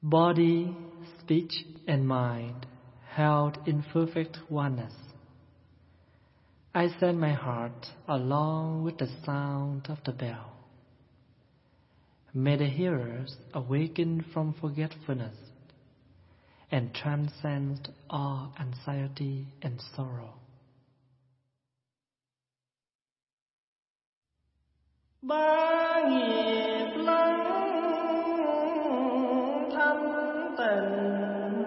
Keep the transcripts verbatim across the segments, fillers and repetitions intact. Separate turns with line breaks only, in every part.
Body, speech, and mind held in perfect oneness. I send my heart along with the sound of the bell. May the hearers awaken from forgetfulness and transcend all anxiety and sorrow.
Ba nghiệp lắng thanh tịnh,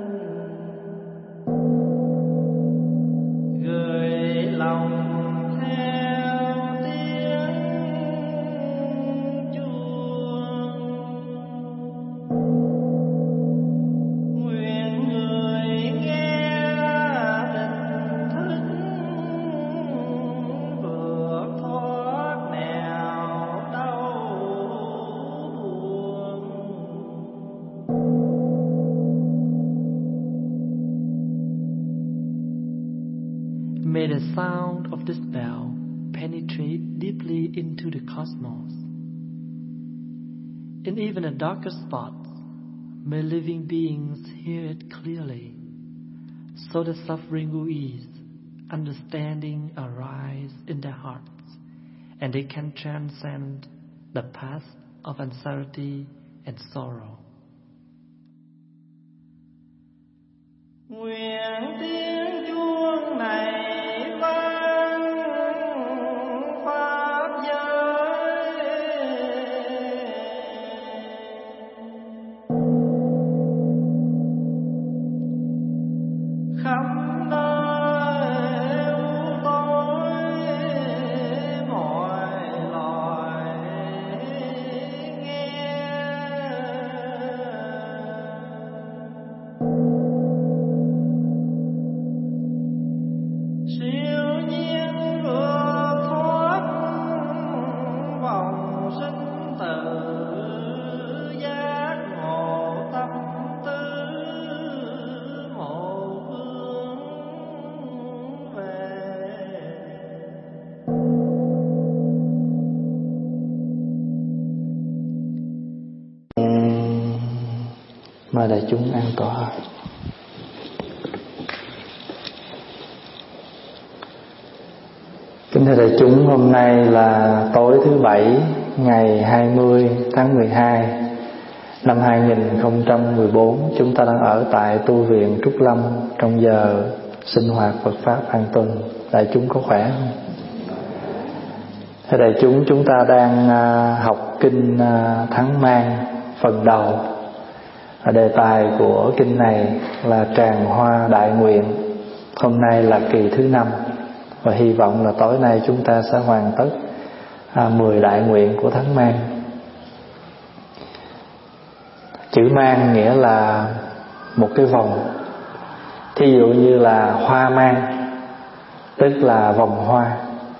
gửi lòng theo tiếng chuông. Nguyện người nghe tỉnh thức vượt thoát nẻo đau buồn.
May the sound of this bell penetrate deeply into the cosmos. In even the darkest spots, may living beings hear it clearly, so the suffering will ease, understanding arise in their hearts, and they can transcend the path of anxiety and sorrow.
Nguyện tiếng chuông này vang pháp giới, khắp nơi u tối mọi loài nghe. Siêu nhiên vượt thoát vòng sinh tử, giác ngộ tâm tư một hướng về.
Mời đại chúng an tọa. Kính thưa đại chúng, hôm nay là tối thứ Bảy, ngày hai mươi tháng mười hai năm hai nghìn không trăm mười bốn. Chúng ta đang ở tại tu viện Trúc Lâm trong giờ sinh hoạt Phật Pháp hàng tuần. Đại chúng có khỏe không? Thưa đại chúng, chúng ta đang học kinh Tháng Mang phần đầu. Đề tài của kinh này là Tràng Hoa Đại Nguyện. Hôm nay là kỳ thứ năm, và hy vọng là tối nay chúng ta sẽ hoàn tất à, mười đại nguyện của tháng Mang. Chữ mang nghĩa là một cái vòng. Thí dụ như là hoa mang, tức là vòng hoa.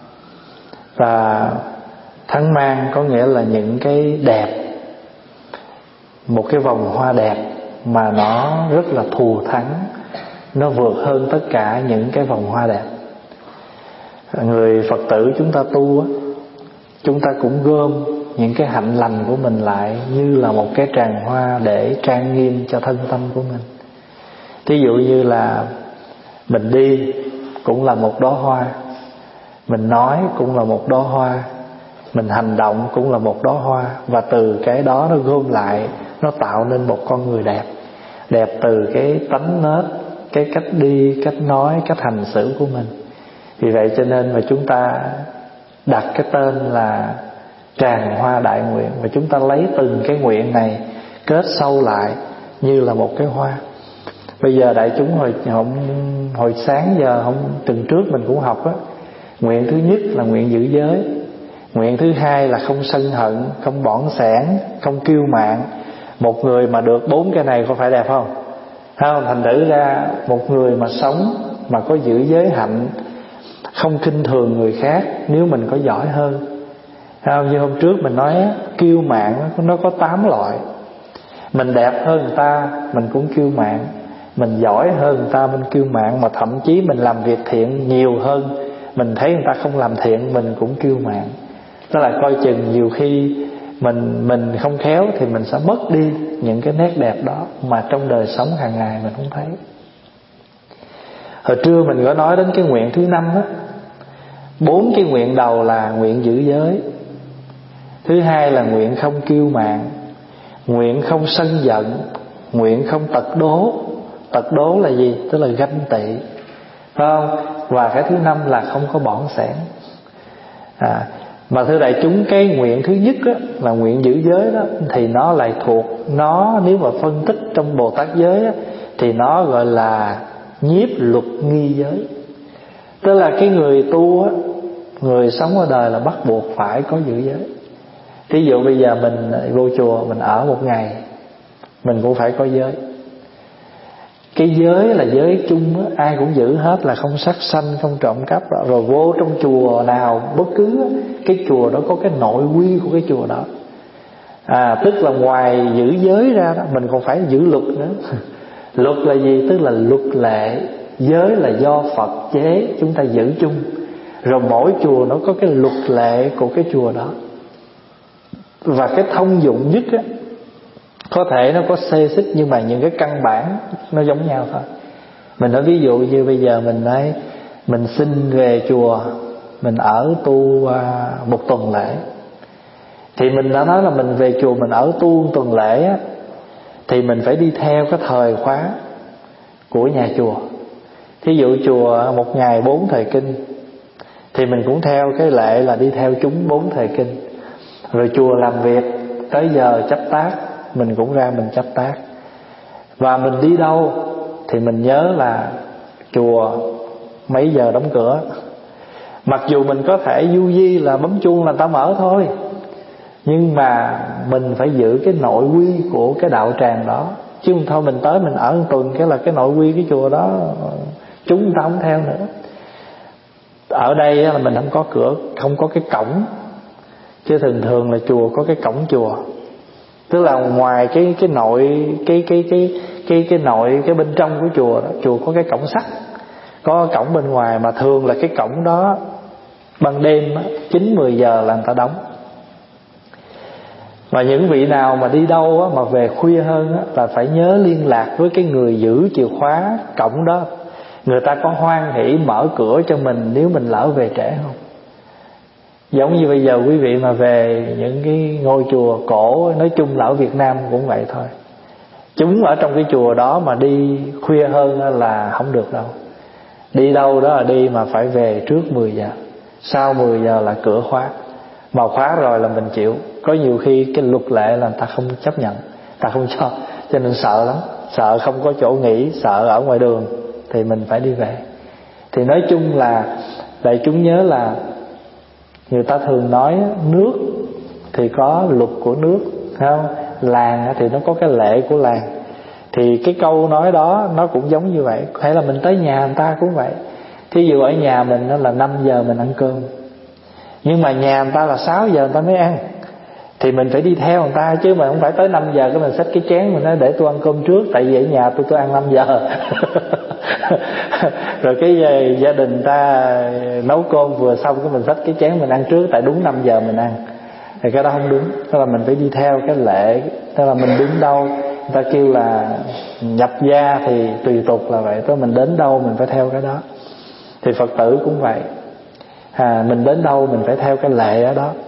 Và tháng Mang có nghĩa là những cái đẹp, một cái vòng hoa đẹp mà nó rất là thù thắng, nó vượt hơn tất cả những cái vòng hoa đẹp. Người Phật tử chúng ta tu á, chúng ta cũng gom những cái hạnh lành của mình lại như là một cái tràng hoa để trang nghiêm cho thân tâm của mình. Ví dụ như là mình đi cũng là một đóa hoa, mình nói cũng là một đóa hoa, mình hành động cũng là một đóa hoa. Và từ cái đó nó gom lại, nó tạo nên một con người đẹp. Đẹp từ cái tánh nết, cái cách đi, cách nói, cách hành xử của mình. Vì vậy cho nên mà chúng ta đặt cái tên là Tràng Hoa Đại Nguyện, và chúng ta lấy từng cái nguyện này kết sâu lại như là một cái hoa. Bây giờ đại chúng hồi hồi, hồi sáng giờ hôm tuần trước mình cũng học á, nguyện thứ nhất là nguyện giữ giới, nguyện thứ hai là không sân hận, không bỏn sẻn, không kiêu mạn. Một người mà được bốn cái này có phải đẹp không? Không, thành thử ra một người mà sống mà có giữ giới hạnh, không khinh thường người khác nếu mình có giỏi hơn. Không, như hôm trước mình nói kiêu mạn nó có tám loại. Mình đẹp hơn người ta mình cũng kiêu mạn, mình giỏi hơn người ta mình kiêu mạn, mà thậm chí mình làm việc thiện nhiều hơn, mình thấy người ta không làm thiện mình cũng kiêu mạn. Tức là coi chừng nhiều khi mình mình không khéo thì mình sẽ mất đi những cái nét đẹp đó mà trong đời sống hàng ngày mình không thấy. Hồi trưa mình có nói đến cái nguyện thứ năm á. Bốn cái nguyện đầu là nguyện giữ giới, thứ hai là nguyện không kiêu mạn, nguyện không sân giận, nguyện không tật đố. Tật đố là gì? Tức là ganh tị, phải không? Và cái thứ năm là không có bỏng sẻn. à, Mà thưa đại chúng, cái nguyện thứ nhất á, là nguyện giữ giới đó, thì nó lại thuộc, nó nếu mà phân tích trong Bồ Tát giới á, thì nó gọi là nhiếp luật nghi giới. Tức là cái người tu á, người sống ở đời là bắt buộc phải có giữ giới. Thí dụ bây giờ mình vô chùa, mình ở một ngày, mình cũng phải có giới. Cái giới là giới chung á, ai cũng giữ hết, là không sát sanh, không trộm cắp. Rồi vô trong chùa nào bất cứ á, cái chùa đó có cái nội quy của cái chùa đó. à, Tức là ngoài giữ giới ra đó, mình còn phải giữ luật nữa. Luật là gì? Tức là luật lệ. Giới là do Phật chế, chúng ta giữ chung. Rồi mỗi chùa nó có cái luật lệ của cái chùa đó. Và cái thông dụng nhất á, có thể nó có xê xích, nhưng mà những cái căn bản nó giống nhau thôi. Mình nói ví dụ như bây giờ mình nói mình xin về chùa, mình ở tu à, một tuần lễ, thì mình đã nói là mình về chùa mình ở tu một tuần lễ á, thì mình phải đi theo cái thời khóa của nhà chùa. Thí dụ chùa một ngày bốn thời kinh, thì mình cũng theo cái lệ là đi theo chúng bốn thời kinh. Rồi chùa làm việc tới giờ chấp tác, mình cũng ra mình chấp tác. Và mình đi đâu thì mình nhớ là chùa mấy giờ đóng cửa. Mặc dù mình có thể du di là bấm chuông là ta mở thôi, nhưng mà mình phải giữ cái nội quy của cái đạo tràng đó. Chứ không thôi mình tới mình ở một tuần, cái là cái nội quy cái chùa đó chúng ta không theo nữa. Ở đây là mình không có cửa, không có cái cổng. Chứ thường thường là chùa có cái cổng chùa. Tức là ngoài cái cái nội cái cái cái cái cái nội cái bên trong của chùa đó, chùa có cái cổng sắt, có cổng bên ngoài, mà thường là cái cổng đó ban đêm chín mười giờ là người ta đóng. Và những vị nào mà đi đâu á, mà về khuya hơn á, là phải nhớ liên lạc với cái người giữ chìa khóa cổng đó. Người ta có hoan hỷ mở cửa cho mình nếu mình lỡ về trễ không? Giống như bây giờ quý vị mà về những cái ngôi chùa cổ, nói chung là ở Việt Nam cũng vậy thôi. Chúng ở trong cái chùa đó mà đi khuya hơn là không được đâu. Đi đâu đó là đi mà phải về trước mười giờ. Sau mười giờ là cửa khóa. Mà khóa rồi là mình chịu. Có nhiều khi cái luật lệ là người ta không chấp nhận, người ta không cho. Cho nên sợ lắm. Sợ không có chỗ nghỉ, sợ ở ngoài đường, thì mình phải đi về. Thì nói chung là đại chúng nhớ là người ta thường nói nước thì có luật của nước, không? Làng thì nó có cái lệ của làng. Thì cái câu nói đó nó cũng giống như vậy. Hay là mình tới nhà người ta cũng vậy. Thí dụ ở nhà mình là năm giờ mình ăn cơm, nhưng mà nhà người ta là sáu giờ người ta mới ăn, thì mình phải đi theo người ta, chứ mà không phải tới năm giờ cái mình xách cái chén mình nói để tôi ăn cơm trước, tại vì ở nhà tôi tôi ăn năm giờ. Rồi cái gia đình ta nấu cơm vừa xong cái mình xách cái chén mình ăn trước, tại đúng năm giờ mình ăn. Thì cái đó không đúng. Tức là mình phải đi theo cái lệ. Tức là mình đứng đâu, người ta kêu là nhập gia thì tùy tục là vậy. Tức là mình đến đâu mình phải theo cái đó. Thì Phật tử cũng vậy. à, Mình đến đâu mình phải theo cái lệ ở đó.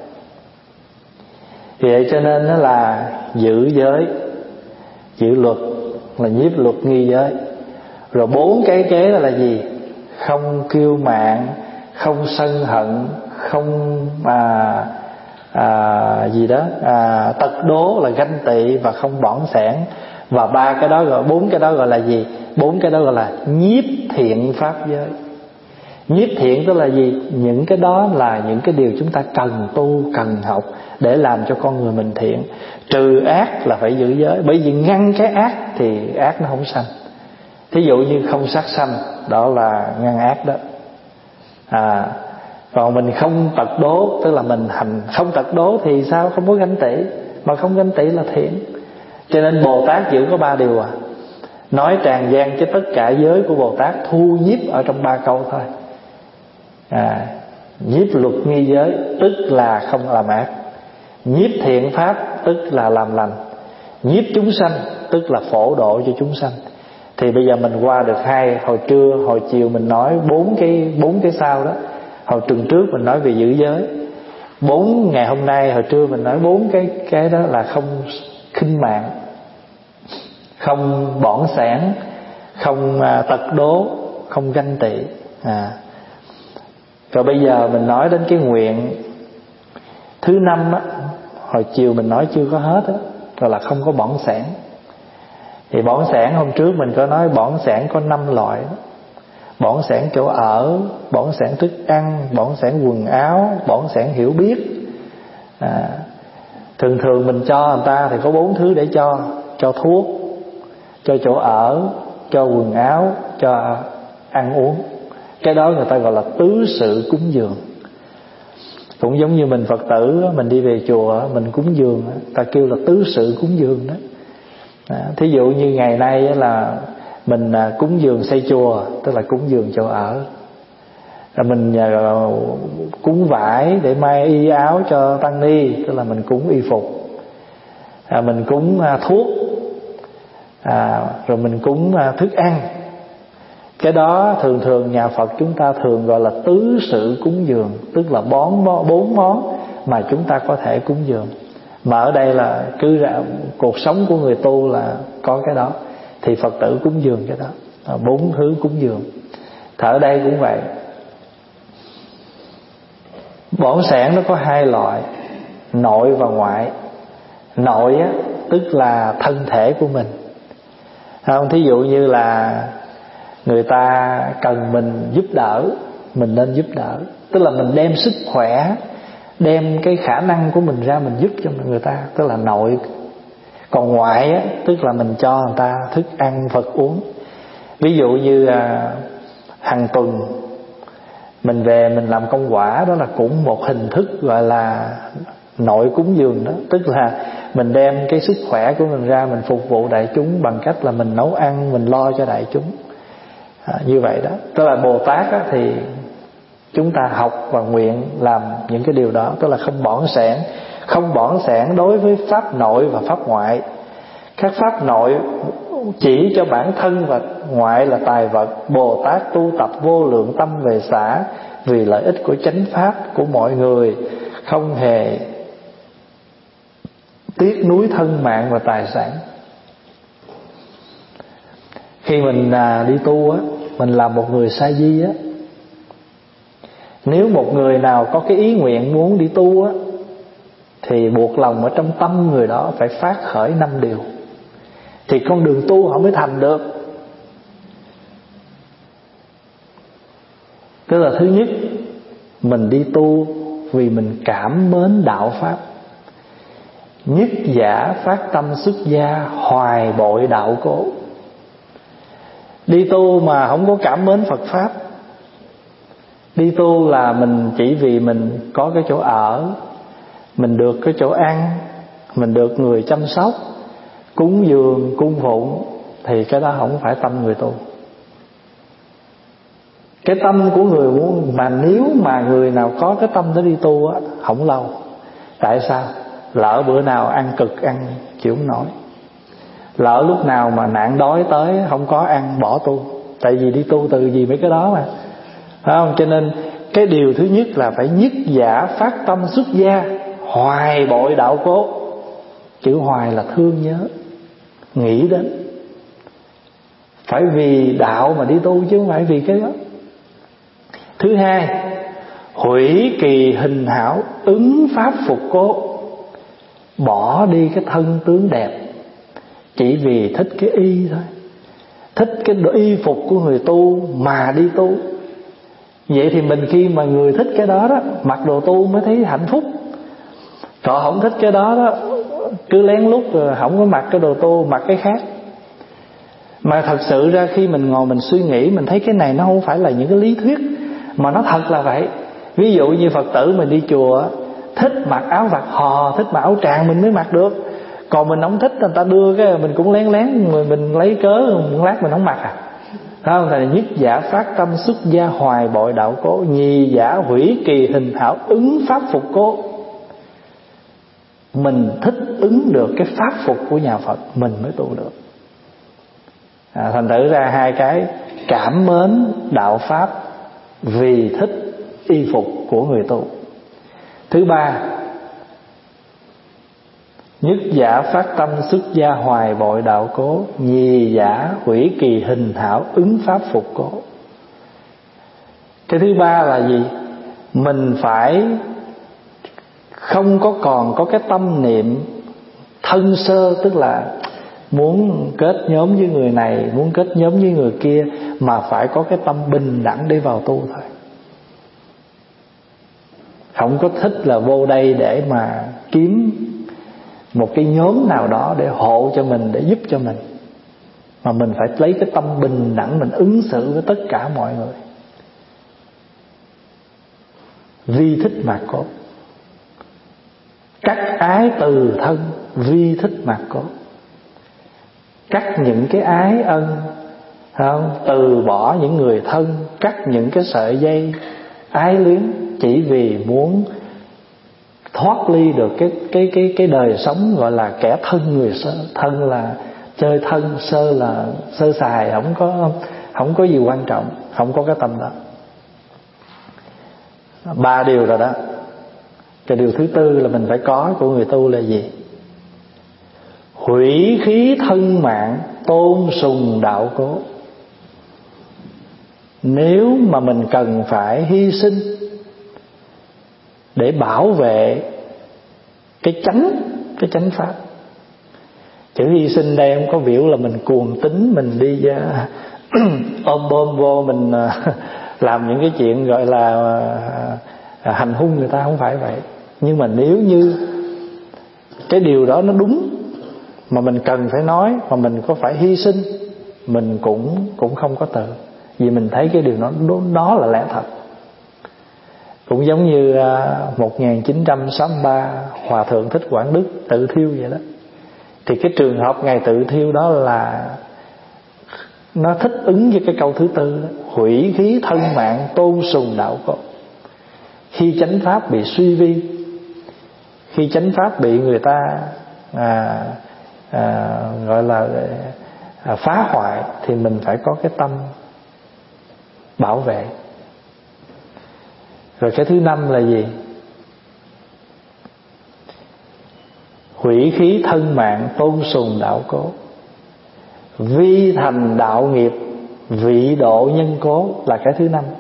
Vì vậy cho nên nó là giữ giới, giữ luật, là nhiếp luật nghi giới. Rồi bốn cái kế đó là gì? Không kiêu mạn, không sân hận, không à, à, gì đó à, tật đố là ganh tị, và không bỏng sẻn. Và ba cái đó gọi, bốn cái đó gọi là gì? Bốn cái đó gọi là nhiếp thiện pháp giới. Nhiếp thiện tức là gì? Những cái đó là những cái điều chúng ta cần tu, cần học để làm cho con người mình thiện. Trừ ác là phải giữ giới, bởi vì ngăn cái ác thì ác nó không sanh. Thí dụ như không sát sanh, đó là ngăn ác đó. à, Còn mình không tật đố, tức là mình hành không tật đố thì sao? Không có ganh tị. Mà không ganh tị là thiện. Cho nên Bồ Tát giữ có ba điều à. Nói tràn gian chứ tất cả giới của Bồ Tát thu nhiếp ở trong ba câu thôi. à, Nhiếp luật nghi giới tức là không làm ác. nhiếp thiện pháp tức là làm lành, nhiếp chúng sanh tức là phổ độ cho chúng sanh. Thì bây giờ mình qua được hai, hồi trưa hồi chiều mình nói bốn cái bốn cái sau đó. Hồi tuần trước mình nói về giữ giới, bốn ngày hôm nay hồi trưa mình nói bốn cái cái đó là không khinh mạng, không bỏng sẻn, không à, tật đố, không ganh tị. À. Rồi bây giờ mình nói đến cái nguyện thứ năm á, hồi chiều mình nói chưa có hết á, rồi là không có bỏng sẻn. Thì bỏng sẻn hôm trước mình có nói bỏng sẻn có năm loại đó. Bỏng sẻn chỗ ở, bỏng sẻn thức ăn, bỏng sẻn quần áo, bỏng sẻn hiểu biết. À, thường thường mình cho người ta thì có bốn thứ để cho: cho thuốc, cho chỗ ở, cho quần áo, cho ăn uống. Cái đó người ta gọi là tứ sự cúng dường. Cũng giống như mình Phật tử, mình đi về chùa mình cúng dường, ta kêu là tứ sự cúng dường đó. À, thí dụ như ngày nay là mình cúng dường xây chùa, tức là cúng dường chỗ ở. Rồi mình cúng vải để may y áo cho tăng ni, tức là mình cúng y phục. À, mình cúng thuốc, à, rồi mình cúng thức ăn. Cái đó thường thường nhà Phật chúng ta thường gọi là tứ sự cúng dường, tức là bốn bốn món mà chúng ta có thể cúng dường. Mà ở đây là cứ ra cuộc sống của người tu là có cái đó, thì Phật tử cúng dường cái đó, bốn thứ cúng dường. Thì ở đây cũng vậy. Bỏng sẻn nó có hai loại, nội và ngoại. Nội á, tức là thân thể của mình. Không, thí dụ như là người ta cần mình giúp đỡ, mình nên giúp đỡ, tức là mình đem sức khỏe, đem cái khả năng của mình ra mình giúp cho người ta, tức là nội. Còn ngoại á, tức là mình cho người ta thức ăn vật uống. Ví dụ như à, hàng tuần mình về mình làm công quả, đó là cũng một hình thức gọi là nội cúng dường đó. Tức là mình đem cái sức khỏe của mình ra mình phục vụ đại chúng bằng cách là mình nấu ăn, mình lo cho đại chúng. À, như vậy đó. Tức là Bồ Tát á, thì chúng ta học và nguyện làm những cái điều đó, tức là không bỏng sẻn. Không bỏng sẻn đối với pháp nội và pháp ngoại. Các pháp nội chỉ cho bản thân và ngoại là tài vật. Bồ Tát tu tập vô lượng tâm về xả vì lợi ích của chánh pháp của mọi người, không hề tiếc nuối thân mạng và tài sản. Khi mình à, đi tu á, mình là một người sa di á, nếu một người nào có cái ý nguyện muốn đi tu á, thì buộc lòng ở trong tâm người đó phải phát khởi năm điều, thì con đường tu họ mới thành được. Tức là thứ nhất, mình đi tu vì mình cảm mến đạo pháp. Nhất giả phát tâm xuất gia, hoài bội đạo cố. Đi tu mà không có cảm mến Phật pháp. Đi tu là mình chỉ vì mình có cái chỗ ở, mình được cái chỗ ăn, mình được người chăm sóc, cúng dường, cung phụng, thì cái đó không phải tâm người tu. Cái tâm của người muốn, mà nếu mà người nào có cái tâm đó đi tu á, không lâu. Tại sao? Lỡ bữa nào ăn cực, ăn chịu không nổi. Lỡ lúc nào mà nạn đói tới không có ăn, bỏ tu. Tại vì đi tu từ gì mấy cái đó mà, phải không? Cho nên cái điều thứ nhất là phải nhất giả phát tâm xuất gia, hoài bội đạo cố. Chữ hoài là thương nhớ, nghĩ đến. Phải vì đạo mà đi tu chứ không phải vì cái đó. Thứ hai, hủy kỳ hình hảo, ứng pháp phục cố. Bỏ đi cái thân tướng đẹp, chỉ vì thích cái y thôi, thích cái y phục của người tu mà đi tu. Vậy thì mình khi mà người thích cái đó đó, mặc đồ tu mới thấy hạnh phúc. Còn không thích cái đó đó, cứ lén lút rồi không có mặc cái đồ tu, mặc cái khác. Mà thật sự ra khi mình ngồi mình suy nghĩ, mình thấy cái này nó không phải là những cái lý thuyết, mà nó thật là vậy. Ví dụ như Phật tử mình đi chùa, thích mặc áo vạt hò, thích mặc áo tràng mình mới mặc được. Còn mình không thích, người ta đưa cái mình cũng lén lén, mình, mình lấy cớ một lát mình không mặc à. Không, là nhất giả phát tâm xuất gia, hoài bội đạo cố. Nhì giả hủy kỳ hình hảo, ứng pháp phục cố. mình thích ứng được cái pháp phục của nhà Phật, mình mới tu được. à, Thành thử ra hai cái: cảm mến đạo Pháp vì thích y phục của người tu. Thứ ba, nhất giả phát tâm xuất gia hoài bội đạo cố, nhì giả hủy kỳ hình hảo ứng pháp phục cố. Cái thứ ba là gì? Mình phải không có còn có cái tâm niệm thân sơ, tức là muốn kết nhóm với người này, muốn kết nhóm với người kia, mà phải có cái tâm bình đẳng để vào tu thôi. Không có thích là vô đây để mà kiếm một cái nhóm nào đó để hộ cho mình, để giúp cho mình, mà mình phải lấy cái tâm bình đẳng, mình ứng xử với tất cả mọi người. Vi thích mạt cốt, cắt ái từ thân, vi thích mạt cốt. Cắt những cái ái ân, không? Từ bỏ những người thân, cắt những cái sợi dây ái luyến, chỉ vì muốn thoát ly được cái cái cái cái đời sống gọi là kẻ thân người sơ. Thân là chơi thân, sơ là sơ sài, không có không có gì quan trọng, không có cái tâm đó. Ba điều rồi đó. Cái điều thứ tư là mình phải có của người tu là gì? Hủy khí thân mạng, tôn sùng đạo cố. Nếu mà mình cần phải hy sinh để bảo vệ cái chánh, cái chánh pháp. Chữ hy sinh đây không có biểu là mình cuồng tín, mình đi ôm bom vô mình làm những cái chuyện gọi là hành hung người ta, không phải vậy. Nhưng mà nếu như cái điều đó nó đúng, mà mình cần phải nói, mà mình có phải hy sinh, mình cũng cũng không có từ, vì mình thấy cái điều đó đó là lẽ thật. Cũng giống như một nghìn chín trăm sáu mươi ba Hòa Thượng Thích Quảng Đức tự thiêu vậy đó. Thì cái trường hợp Ngài tự thiêu đó là nó thích ứng với cái câu thứ tư đó, hủy khí thân mạng, tôn sùng đạo cố. Khi chánh pháp bị suy vi, khi chánh pháp bị người ta à, à, gọi là à, phá hoại, thì mình phải có cái tâm bảo vệ. Rồi cái thứ năm là gì? Hủy khí thân mạng, tôn sùng đạo cố. Vi thành đạo nghiệp, vị độ nhân cố là cái thứ năm.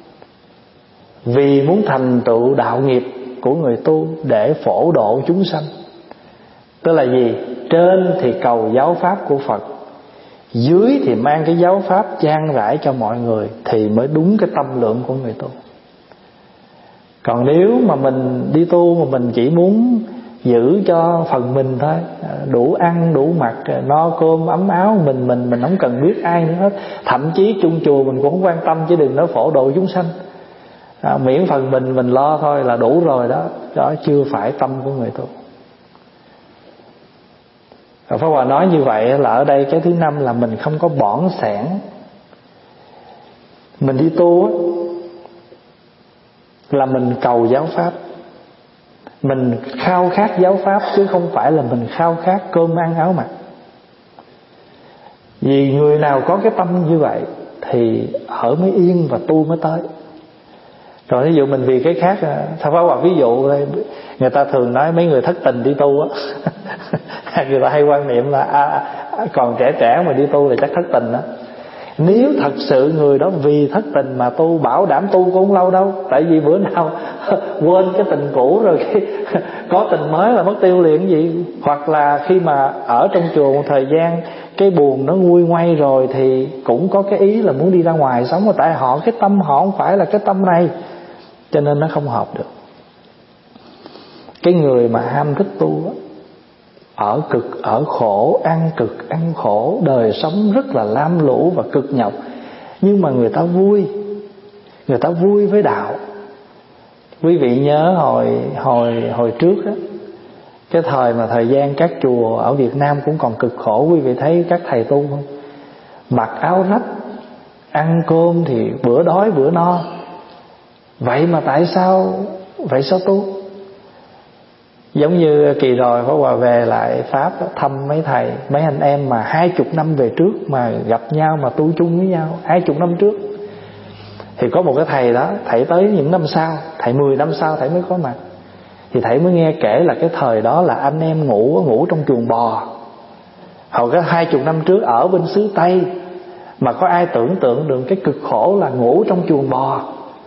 Vì muốn thành tựu đạo nghiệp của người tu để phổ độ chúng sanh. Tức là gì? Trên thì cầu giáo pháp của Phật, dưới thì mang cái giáo pháp chan rải cho mọi người, thì mới đúng cái tâm lượng của người tu. Còn nếu mà mình đi tu mà mình chỉ muốn giữ cho phần mình thôi, đủ ăn đủ mặc, no cơm ấm áo, mình mình mình không cần biết ai nữa hết. Thậm chí chung chùa mình cũng không quan tâm, chứ đừng nói phổ độ chúng sanh. À, miễn phần mình mình lo thôi là đủ rồi đó. Đó chưa phải tâm của người tu. Pháp Hòa nói như vậy là ở đây cái thứ năm là mình không có bỏn sẻn. Mình đi tu là mình cầu giáo pháp, mình khao khát giáo pháp, chứ không phải là mình khao khát cơm ăn áo mặc. Vì người nào có cái tâm như vậy thì ở mới yên và tu mới tới. Rồi ví dụ mình vì cái khác, Pháp Hòa ví dụ đây, người ta thường nói mấy người thất tình đi tu á người ta hay quan niệm là à, còn trẻ trẻ mà đi tu là chắc thất tình đó. Nếu thật sự người đó vì thất tình mà tu, bảo đảm tu cũng không lâu đâu. Tại vì bữa nào quên cái tình cũ rồi cái có tình mới là mất tiêu liền gì. Hoặc là khi mà ở trong chùa một thời gian, cái buồn nó nguôi ngoai rồi, thì cũng có cái ý là muốn đi ra ngoài sống. Mà tại họ cái tâm họ không phải là cái tâm này, cho nên nó không hợp được. Cái người mà ham thích tu á, ở cực ở khổ, ăn cực ăn khổ, đời sống rất là lam lũ và cực nhọc, nhưng mà người ta vui, người ta vui với đạo. Quý vị nhớ hồi hồi hồi trước á, cái thời mà thời gian các chùa ở Việt Nam cũng còn cực khổ, quý vị thấy các thầy tu không? Mặc áo rách, ăn cơm thì bữa đói bữa no. Vậy mà tại sao vậy sao tu? Giống như kỳ rồi Pháp Hòa về lại Pháp thăm mấy thầy, mấy anh em mà hai chục năm về trước mà gặp nhau mà tu chung với nhau, hai chục năm trước. Thì có một cái thầy đó, thầy tới những năm sau, thầy mười năm sau thầy mới có mặt. Thì thầy mới nghe kể là cái thời đó là anh em ngủ ngủ trong chuồng bò. Hồi cái hai chục năm trước ở bên xứ Tây, mà có ai tưởng tượng được cái cực khổ là ngủ trong chuồng bò,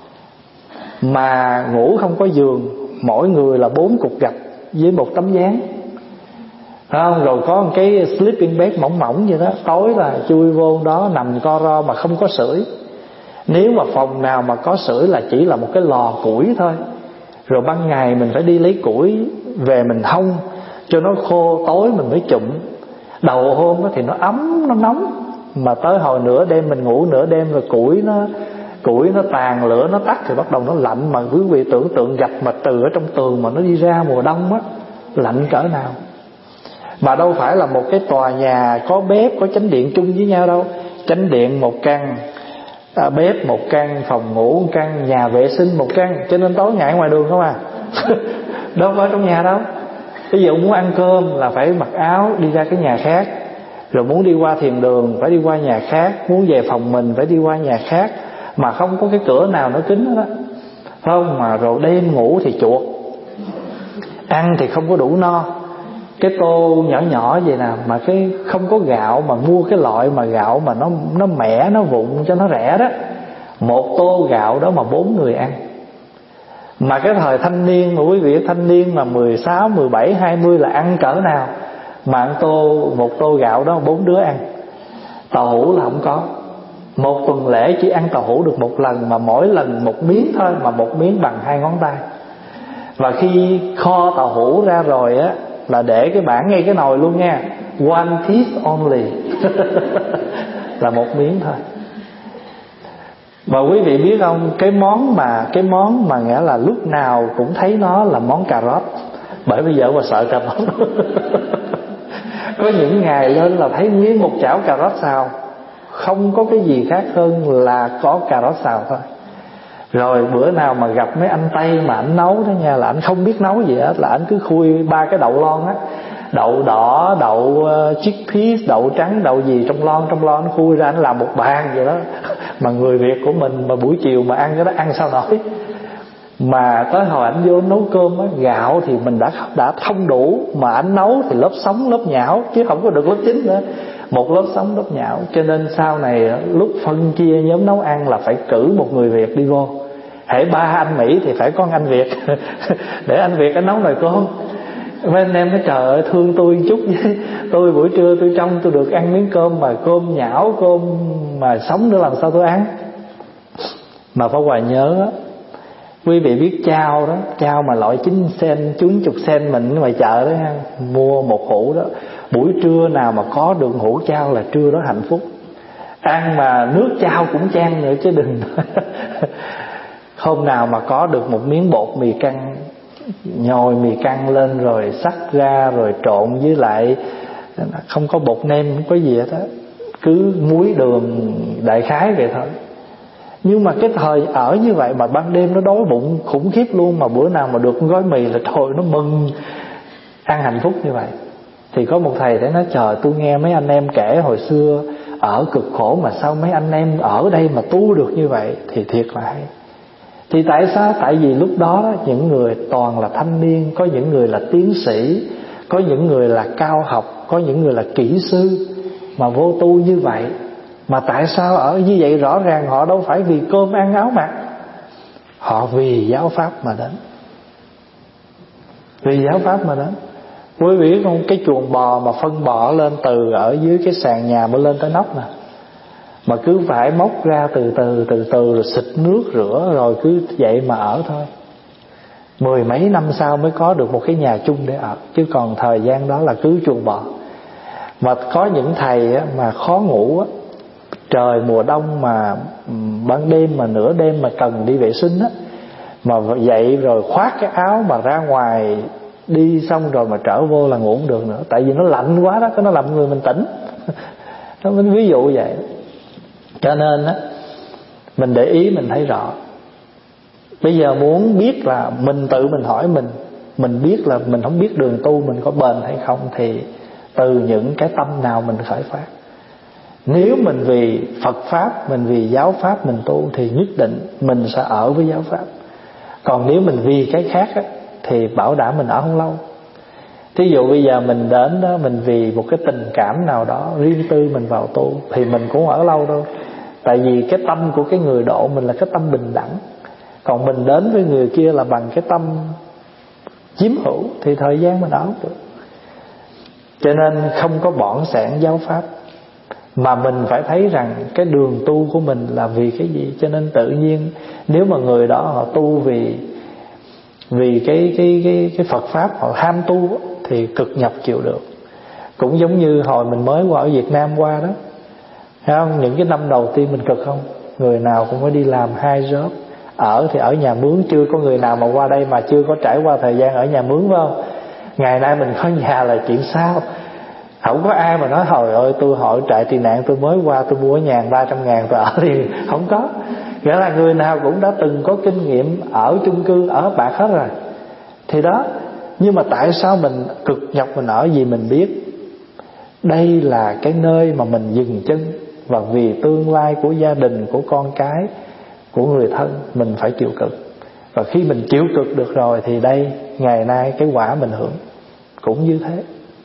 mà ngủ không có giường, mỗi người là bốn cục gạch với một tấm dáng, không? Rồi có một cái sleeping bag mỏng mỏng vậy đó, tối là chui vô đó nằm co ro mà không có sưởi. Nếu mà phòng nào mà có sưởi là chỉ là một cái lò củi thôi. Rồi ban ngày mình phải đi lấy củi về mình hong cho nó khô, tối mình mới chụm. Đầu hôm thì nó ấm, nó nóng, mà tới hồi nửa đêm mình ngủ nửa đêm rồi củi nó củi nó tàn, lửa nó tắt thì bắt đầu nó lạnh. Mà quý vị tưởng tượng gạch mà từ ở trong tường mà nó đi ra mùa đông á, lạnh cỡ nào. Mà đâu phải là một cái tòa nhà có bếp, có chánh điện chung với nhau đâu. Chánh điện một căn, à, bếp một căn, phòng ngủ một căn, nhà vệ sinh một căn. Cho nên tối ngày ngoài đường không à đâu phải trong nhà đâu. Ví dụ muốn ăn cơm là phải mặc áo đi ra cái nhà khác, rồi muốn đi qua thiền đường phải đi qua nhà khác, muốn về phòng mình phải đi qua nhà khác, mà không có cái cửa nào nó kín hết á, không? Mà rồi đêm ngủ thì chuột, ăn thì không có đủ no. Cái tô nhỏ nhỏ vậy nè, mà cái không có gạo, mà mua cái loại mà gạo mà nó nó mẻ, nó vụn cho nó rẻ đó. Một tô gạo đó mà bốn người ăn. Mà cái thời thanh niên mà quý vị, thanh niên mà mười sáu, mười bảy, hai mươi là ăn cỡ nào. Mà ăn tô, một tô gạo đó bốn đứa ăn. Tàu hũ là không có. Một tuần lễ chỉ ăn tàu hũ được một lần, mà mỗi lần một miếng thôi, mà một miếng bằng hai ngón tay. Và khi kho tàu hũ ra rồi á, là để cái bảng ngay cái nồi luôn nha, one piece only là một miếng thôi. Mà quý vị biết không, cái món mà cái món mà nghĩa là lúc nào cũng thấy nó là món cà rốt. Bởi bây giờ mà sợ cà rốt có những ngày lên là thấy nguyên một chảo cà rốt xào, không có cái gì khác hơn là có cà rốt xào thôi. Rồi bữa nào mà gặp mấy anh Tây mà anh nấu đó nha, là anh không biết nấu gì hết, là anh cứ khui ba cái đậu lon á, đậu đỏ, đậu uh, chickpeas, đậu trắng, đậu gì trong lon, trong lon anh khui ra anh làm một bàn vậy đó. Mà người Việt của mình mà buổi chiều mà ăn cái đó ăn sao nổi. Mà tới hồi anh vô nấu cơm á, gạo thì mình đã đã không đủ, mà anh nấu thì lớp sống lớp nhão, chứ không có được lớp chín nữa, một lớp sống lớp nhão. Cho nên sau này lúc phân chia nhóm nấu ăn là phải cử một người Việt đi vô. Hễ ba anh Mỹ thì phải có anh Việt để anh Việt anh nấu nồi cơm. Mấy anh em nói trời ơi thương tôi một chút với tôi, buổi trưa tôi trong tôi được ăn miếng cơm mà cơm nhão, cơm mà sống nữa làm sao tôi ăn. Mà Pháp Hòa nhớ á, quý vị biết chao đó, chao mà loại chín sen, chín chục sen mình ngoài chợ đó ha, mua một hũ đó, buổi trưa nào mà có được hũ chao là trưa đó hạnh phúc. Ăn mà nước chao cũng chan nữa chứ đừng hôm nào mà có được một miếng bột mì căn, nhồi mì căn lên rồi xắt ra rồi trộn với lại không có bột nêm, không có gì hết á, cứ muối đường đại khái vậy thôi. Nhưng mà cái thời ở như vậy mà ban đêm nó đói bụng khủng khiếp luôn, mà bữa nào mà được gói mì là trời nó mừng, ăn hạnh phúc như vậy. Thì có một thầy để nói trời, tôi nghe mấy anh em kể hồi xưa ở cực khổ mà sao mấy anh em ở đây mà tu được như vậy, thì thiệt là hay. Thì tại sao? Tại vì lúc đó, đó những người toàn là thanh niên, có những người là tiến sĩ, có những người là cao học, có những người là kỹ sư mà vô tu như vậy. Mà tại sao ở như vậy? Rõ ràng họ đâu phải vì cơm ăn áo mặc, họ vì giáo pháp mà đến. Vì giáo pháp mà đến. Quý vị biết không, cái chuồng bò mà phân bò lên từ ở dưới cái sàn nhà mới lên tới nóc nè, mà cứ phải móc ra từ từ từ từ rồi xịt nước rửa rồi cứ vậy mà ở thôi. Mười mấy năm sau mới có được một cái nhà chung để ở, chứ còn thời gian đó là cứ chuồng bò. Mà có những thầy á, mà khó ngủ á, trời mùa đông mà ban đêm mà nửa đêm mà cần đi vệ sinh á, mà dậy rồi khoác cái áo mà ra ngoài đi xong rồi mà trở vô là ngủ không được nữa, tại vì nó lạnh quá đó, cái nó làm người mình tỉnh. Nó mình ví dụ vậy. Cho nên á, mình để ý mình thấy rõ. Bây giờ muốn biết là mình tự mình hỏi mình, mình biết là mình không biết đường tu mình có bền hay không, thì từ những cái tâm nào mình khởi phát. Nếu mình vì Phật Pháp, mình vì giáo Pháp mình tu thì nhất định mình sẽ ở với giáo Pháp. Còn nếu mình vì cái khác á, thì bảo đảm mình ở không lâu. Thí dụ bây giờ mình đến đó, mình vì một cái tình cảm nào đó riêng tư mình vào tu, thì mình cũng ở lâu đâu. Tại vì cái tâm của cái người độ mình là cái tâm bình đẳng. Còn mình đến với người kia là bằng cái tâm chiếm hữu, thì thời gian mình ở không được. Cho nên không có bỏn sẻn giáo Pháp, mà mình phải thấy rằng cái đường tu của mình là vì cái gì. Cho nên tự nhiên nếu mà người đó họ tu vì Vì cái, cái, cái, cái Phật Pháp, họ ham tu thì cực nhọc chịu được. Cũng giống như hồi mình mới qua ở Việt Nam qua đó, thấy không? Những cái năm đầu tiên mình cực không? Người nào cũng phải đi làm hai job. Ở thì ở nhà mướn, chưa có người nào mà qua đây mà chưa có trải qua thời gian ở nhà mướn, phải không? Ngày nay mình có nhà là chuyện sao. Không có ai mà nói hồi ơi tôi hỏi trại tị nạn tôi mới qua tôi mua nhà ba trăm ngàn tôi ở, thì không có. Nghĩa là người nào cũng đã từng có kinh nghiệm ở chung cư, ở bạc hết rồi. Thì đó, nhưng mà tại sao mình cực nhọc mình ở? Vì mình biết đây là cái nơi mà mình dừng chân, và vì tương lai của gia đình, của con cái, của người thân, mình phải chịu cực. Và khi mình chịu cực được rồi thì đây, ngày nay cái quả mình hưởng cũng như thế.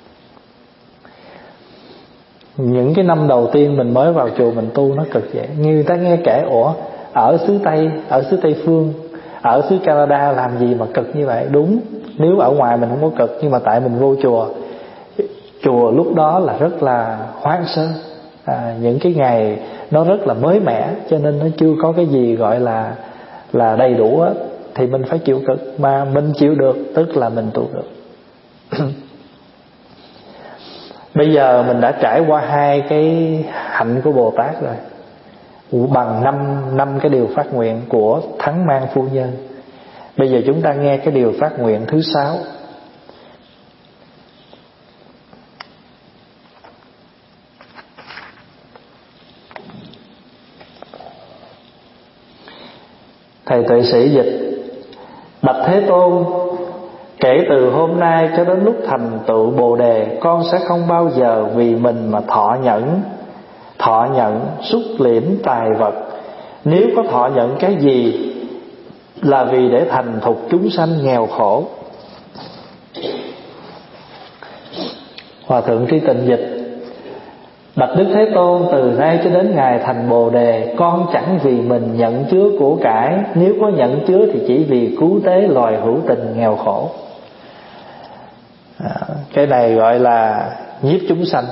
Những cái năm đầu tiên mình mới vào chùa mình tu nó cực vậy. Như người ta nghe kể, ủa ở xứ Tây, ở xứ Tây Phương, ở xứ Canada làm gì mà cực như vậy? Đúng, nếu ở ngoài mình không có cực, nhưng mà tại mình vô chùa, chùa lúc đó là rất là hoang sơ, à, những cái ngày nó rất là mới mẻ, cho nên nó chưa có cái gì gọi là là đầy đủ hết. Thì mình phải chịu cực, mà mình chịu được tức là mình tu được. Bây giờ mình đã trải qua hai cái hạnh của Bồ Tát rồi, bằng năm năm cái điều phát nguyện của Thắng Mang Phu Nhân. Bây giờ chúng ta nghe cái điều phát nguyện thứ sáu. Thầy Tuệ Sĩ dịch: Bạch Thế Tôn, kể từ hôm nay cho đến lúc thành tựu Bồ Đề, con sẽ không bao giờ vì mình mà thọ nhẫn, thọ nhận, xúc liễm tài vật. Nếu có thọ nhận cái gì là vì để thành thục chúng sanh nghèo khổ. Hòa Thượng Trí Tịnh dịch: Bạch Đức Thế Tôn, từ nay cho đến ngày thành Bồ Đề, con chẳng vì mình nhận chứa của cải, nếu có nhận chứa thì chỉ vì cứu tế loài hữu tình nghèo khổ. À, cái này gọi là nhiếp chúng sanh.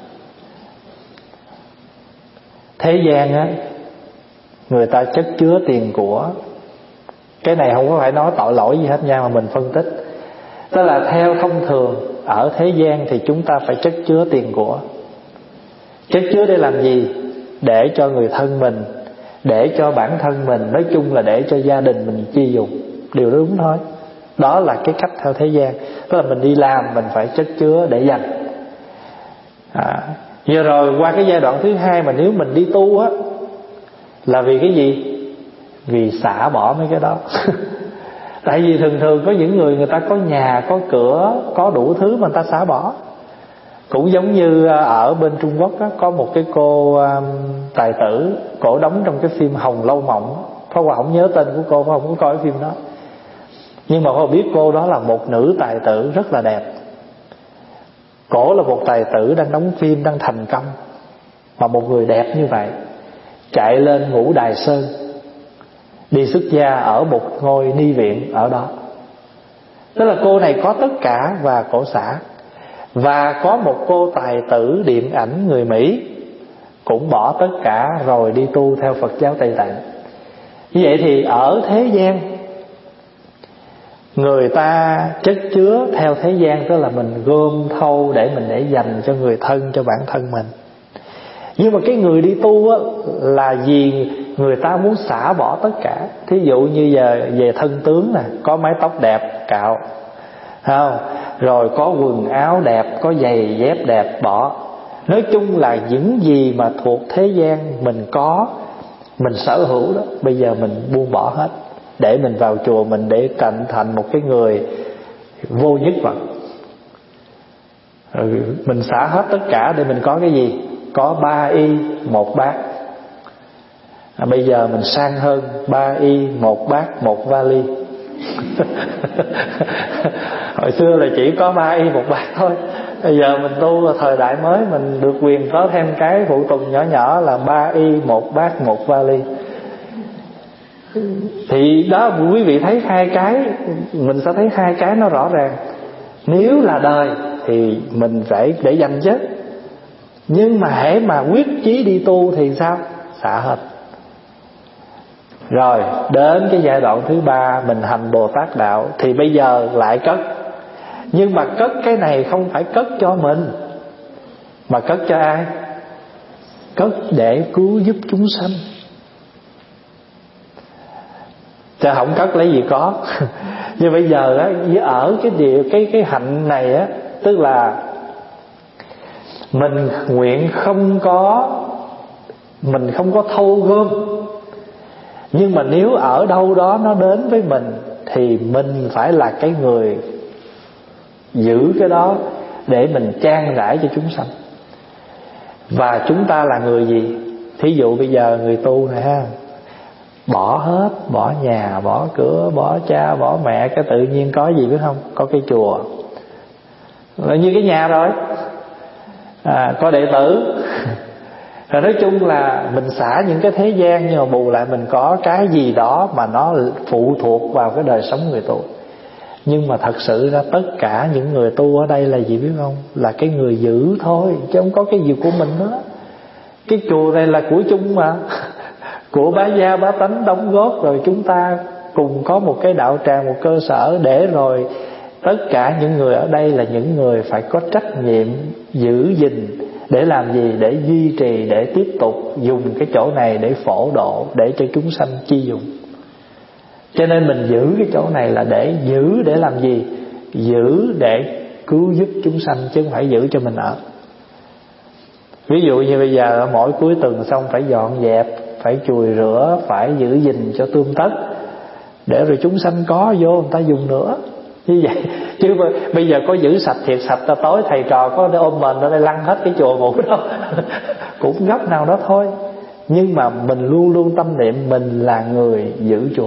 Thế gian á, người ta chất chứa tiền của. Cái này không có phải nói tội lỗi gì hết nha, mà mình phân tích. Tức là theo thông thường ở thế gian thì chúng ta phải chất chứa tiền của. Chất chứa để làm gì? Để cho người thân mình, để cho bản thân mình, nói chung là để cho gia đình mình chi dùng. Điều đó đúng thôi. Đó là cái cách theo thế gian. Tức là mình đi làm mình phải chất chứa để dành. à, Giờ rồi qua cái giai đoạn thứ hai, mà nếu mình đi tu á, là vì cái gì? Vì xả bỏ mấy cái đó. Tại vì thường thường có những người, người ta có nhà, có cửa, có đủ thứ mà người ta xả bỏ. Cũng giống như ở bên Trung Quốc á, có một cái cô um, tài tử, cổ đóng trong cái phim Hồng Lâu Mộng. Pháp Hòa không nhớ tên của cô, không có coi cái phim đó. Nhưng mà họ biết cô đó là một nữ tài tử rất là đẹp. Cổ là một tài tử đang đóng phim, đang thành công, mà một người đẹp như vậy chạy lên Ngũ Đài Sơn, đi xuất gia ở một ngôi ni viện ở đó. Tức là cô này có tất cả và cổ xả. Và có một cô tài tử điện ảnh người Mỹ cũng bỏ tất cả rồi đi tu theo Phật giáo Tây Tạng. Như vậy thì ở thế gian, người ta chất chứa theo thế gian, tức là mình gom thâu để mình để dành cho người thân, cho bản thân mình. Nhưng mà cái người đi tu á, là vì người ta muốn xả bỏ tất cả. Thí dụ như giờ về thân tướng nè, có mái tóc đẹp cạo, không? Rồi có quần áo đẹp, có giày dép đẹp bỏ. Nói chung là những gì mà thuộc thế gian mình có, mình sở hữu đó, bây giờ mình buông bỏ hết, để mình vào chùa mình để thành thành một cái người vô nhất vật. Rồi mình xả hết tất cả để mình có cái gì? Có ba y một bát. À, bây giờ mình sang hơn, ba y một bát một vali. Hồi xưa là chỉ có ba y một bát thôi. Bây giờ mình tu là thời đại mới, mình được quyền có thêm cái phụ tùng nhỏ nhỏ là ba y một bát một vali. Thì đó, quý vị thấy hai cái, mình sẽ thấy hai cái nó rõ ràng. Nếu là đời thì mình phải để dành chứ, nhưng mà hễ mà quyết chí đi tu thì sao? Xả hết. Rồi đến cái giai đoạn thứ ba, mình hành Bồ Tát đạo, thì bây giờ lại cất. Nhưng mà cất cái này không phải cất cho mình, mà cất cho ai? Cất để cứu giúp chúng sanh. Chứ không cất lấy gì có. Nhưng bây giờ á, ở cái điều cái cái hạnh này á, tức là mình nguyện không có, mình không có thâu gom, nhưng mà nếu ở đâu đó nó đến với mình thì mình phải là cái người giữ cái đó để mình chan rãi cho chúng sanh. Và chúng ta là người gì? Thí dụ bây giờ người tu này ha, bỏ hết, bỏ nhà, bỏ cửa, bỏ cha, bỏ mẹ, cái tự nhiên có gì biết không? Có cái chùa là như cái nhà rồi, à, có đệ tử. Rồi nói chung là mình xả những cái thế gian, nhưng mà bù lại mình có cái gì đó mà nó phụ thuộc vào cái đời sống người tu. Nhưng mà thật sự ra tất cả những người tu ở đây là gì biết không? Là cái người giữ thôi, chứ không có cái gì của mình nữa. Cái chùa này là của chung mà, của bá gia bá tánh đóng góp, rồi chúng ta cùng có một cái đạo tràng, một cơ sở, để rồi tất cả những người ở đây là những người phải có trách nhiệm giữ gìn. Để làm gì? Để duy trì, để tiếp tục dùng cái chỗ này để phổ độ, để cho chúng sanh chi dụng. Cho nên mình giữ cái chỗ này là để giữ, để làm gì? Giữ để cứu giúp chúng sanh, chứ không phải giữ cho mình ở. Ví dụ như bây giờ mỗi cuối tuần xong phải dọn dẹp, phải chùi rửa, phải giữ gìn cho tươm tất, để rồi chúng sanh có vô người ta dùng nữa. Như vậy, chứ bây giờ có giữ sạch thiệt sạch, ta tối thầy trò có để ôm mình ở đây lăn hết cái chùa ngủ đâu. Cũng gấp nào đó thôi. Nhưng mà mình luôn luôn tâm niệm mình là người giữ chùa.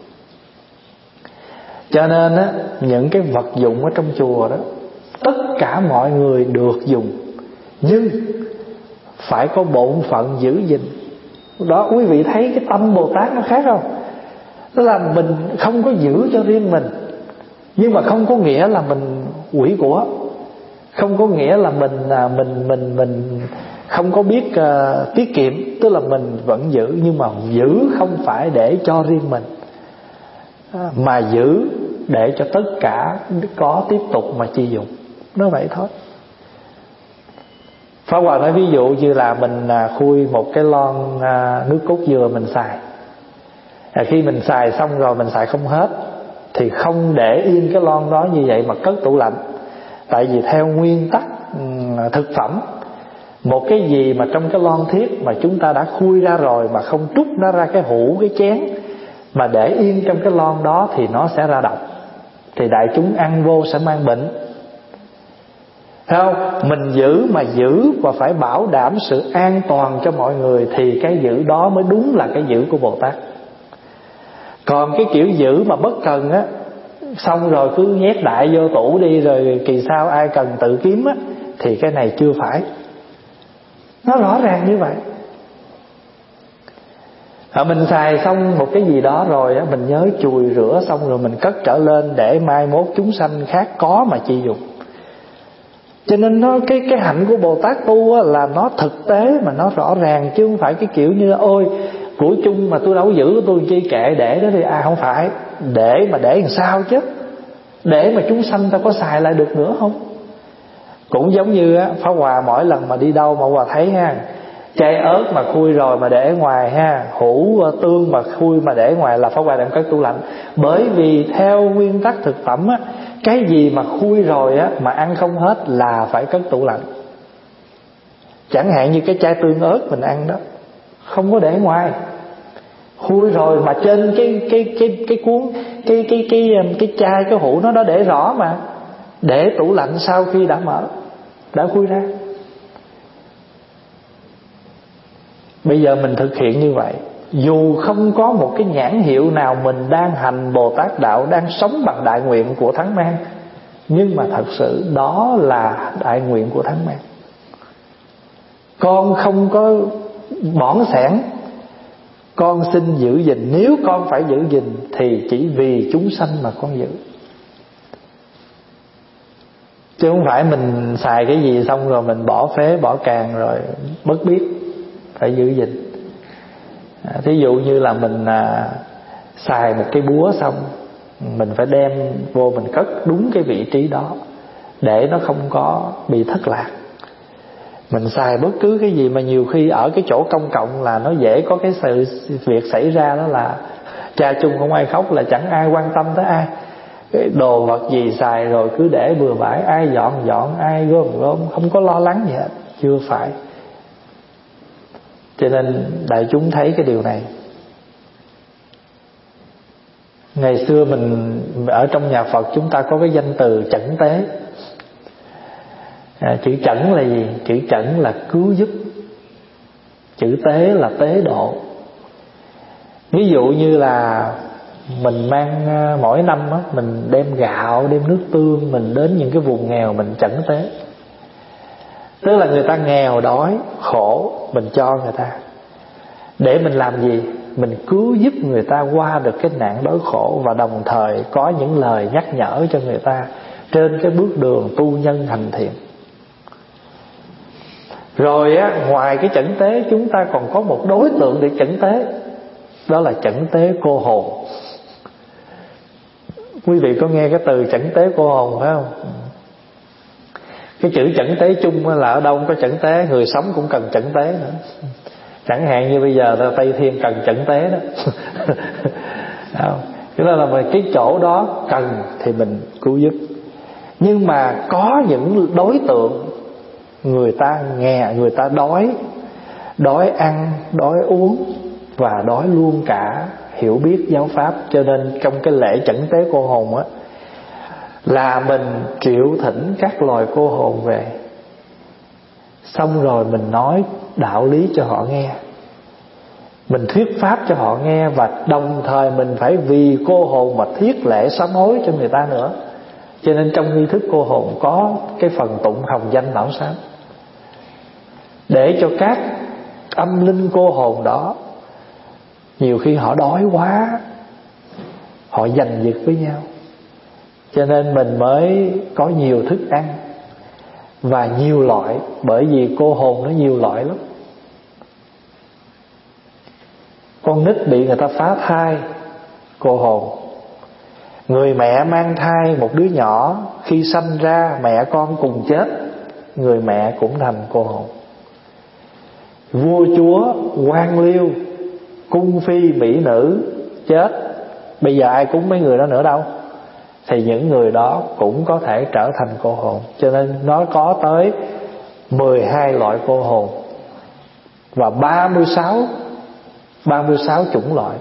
Cho nên á, những cái vật dụng ở trong chùa đó, tất cả mọi người được dùng, nhưng phải có bổn phận giữ gìn. Đó, quý vị thấy cái tâm Bồ Tát nó khác không? Tức là mình không có giữ cho riêng mình, nhưng mà không có nghĩa là mình quỷ của, không có nghĩa là mình mình mình mình không có biết uh, tiết kiệm. Tức là mình vẫn giữ, nhưng mà giữ không phải để cho riêng mình, mà giữ để cho tất cả có tiếp tục mà chi dụng. Nó vậy thôi. Pháp Hòa nói ví dụ như là mình khui một cái lon nước cốt dừa mình xài, khi mình xài xong rồi mình xài không hết thì không để yên cái lon đó như vậy mà cất tủ lạnh. Tại vì theo nguyên tắc thực phẩm, một cái gì mà trong cái lon thiết mà chúng ta đã khui ra rồi mà không trút nó ra cái hũ, cái chén, mà để yên trong cái lon đó thì nó sẽ ra độc, thì đại chúng ăn vô sẽ mang bệnh. Thấy không? Mình giữ mà giữ và phải bảo đảm sự an toàn cho mọi người, thì cái giữ đó mới đúng là cái giữ của Bồ Tát. Còn cái kiểu giữ mà bất cần á, xong rồi cứ nhét đại vô tủ đi, rồi kỳ sau ai cần tự kiếm á, thì cái này chưa phải. Nó rõ ràng như vậy. À, mình xài xong một cái gì đó rồi á, mình nhớ chùi rửa xong rồi mình cất trở lên, để mai mốt chúng sanh khác có mà chi dụng. Cho nên nó cái cái hạnh của Bồ Tát tu á, là nó thực tế mà nó rõ ràng, chứ không phải cái kiểu như là ôi của chung mà tôi đâu giữ, tôi chi kệ để đó thì à, không phải. Để mà để làm sao chứ? Để mà chúng sanh ta có xài lại được nữa không? Cũng giống như á, Pháp Hòa mỗi lần mà đi đâu mà Hòa thấy ha, chai ớt mà khui rồi mà để ngoài ha, hũ tương mà khui mà để ngoài là Pháp Hòa đem cất tủ lạnh. Bởi vì theo nguyên tắc thực phẩm á, cái gì mà khui rồi á mà ăn không hết là phải cất tủ lạnh. Chẳng hạn như cái chai tương ớt mình ăn đó, không có để ngoài. Hôi rồi mà trên cái cái cái cái cuốn cái cái cái cái, cái chai cái hũ nó đã để rõ mà, để tủ lạnh sau khi đã mở, đã khui ra. Bây giờ mình thực hiện như vậy, dù không có một cái nhãn hiệu nào mình đang hành Bồ Tát đạo, đang sống bằng đại nguyện của Thắng Mang, nhưng mà thật sự đó là đại nguyện của Thắng Mang. Con không có bỏn sẻn, con xin giữ gìn. Nếu con phải giữ gìn thì chỉ vì chúng sanh mà con giữ, chứ không phải mình xài cái gì xong rồi mình bỏ phế bỏ càng rồi bất biết. Phải giữ gìn. à, Thí dụ như là mình à, xài một cái búa xong, mình phải đem vô mình cất đúng cái vị trí đó, để nó không có bị thất lạc. Mình xài bất cứ cái gì mà nhiều khi ở cái chỗ công cộng là nó dễ có cái sự việc xảy ra, đó là cha chung không ai khóc, là chẳng ai quan tâm tới ai. Cái đồ vật gì xài rồi cứ để bừa bãi, ai dọn dọn, ai gom gom, không có lo lắng gì hết. Chưa phải. Cho nên đại chúng thấy cái điều này. Ngày xưa mình ở trong nhà Phật chúng ta có cái danh từ chẩn tế. à, Chữ chẩn là gì? Chữ chẩn là cứu giúp, chữ tế là tế độ. Ví dụ như là mình mang mỗi năm á, mình đem gạo, đem nước tương, mình đến những cái vùng nghèo mình chẩn tế. Tức là người ta nghèo đói khổ, mình cho người ta. Để mình làm gì? Mình cứu giúp người ta qua được cái nạn đói khổ, và đồng thời có những lời nhắc nhở cho người ta trên cái bước đường tu nhân hành thiện. Rồi á, ngoài cái chẩn tế chúng ta còn có một đối tượng để chẩn tế, đó là chẩn tế cô hồn. Quý vị có nghe cái từ chẩn tế cô hồn phải không? Cái chữ chẩn tế chung là ở đâu cũng có chẩn tế, người sống cũng cần chẩn tế nữa. Chẳng hạn như bây giờ Tây Thiên cần chẩn tế đó. Không? Cái đó là về cái chỗ đó cần thì mình cứu giúp. Nhưng mà có những đối tượng người ta nghe, người ta đói, đói ăn, đói uống và đói luôn cả hiểu biết giáo pháp. Cho nên trong cái lễ chẩn tế cô hồn á, là mình triệu thỉnh các loài cô hồn về, xong rồi mình nói đạo lý cho họ nghe, mình thuyết pháp cho họ nghe, và đồng thời mình phải vì cô hồn mà thiết lễ sám hối cho người ta nữa. Cho nên trong nghi thức cô hồn có cái phần tụng hồng danh bảo sám, để cho các âm linh cô hồn đó, nhiều khi họ đói quá, họ giành giật với nhau, cho nên mình mới có nhiều thức ăn và nhiều loại. Bởi vì cô hồn nó nhiều loại lắm. Con nít bị người ta phá thai, cô hồn. Người mẹ mang thai một đứa nhỏ, khi sanh ra mẹ con cùng chết, người mẹ cũng thành cô hồn. Vua chúa, quan liêu, cung phi, mỹ nữ chết, bây giờ ai cúng mấy người đó nữa đâu, thì những người đó cũng có thể trở thành cô hồn. Cho nên nó có tới mười hai loại cô hồn và ba mươi sáu ba mươi sáu chủng loại.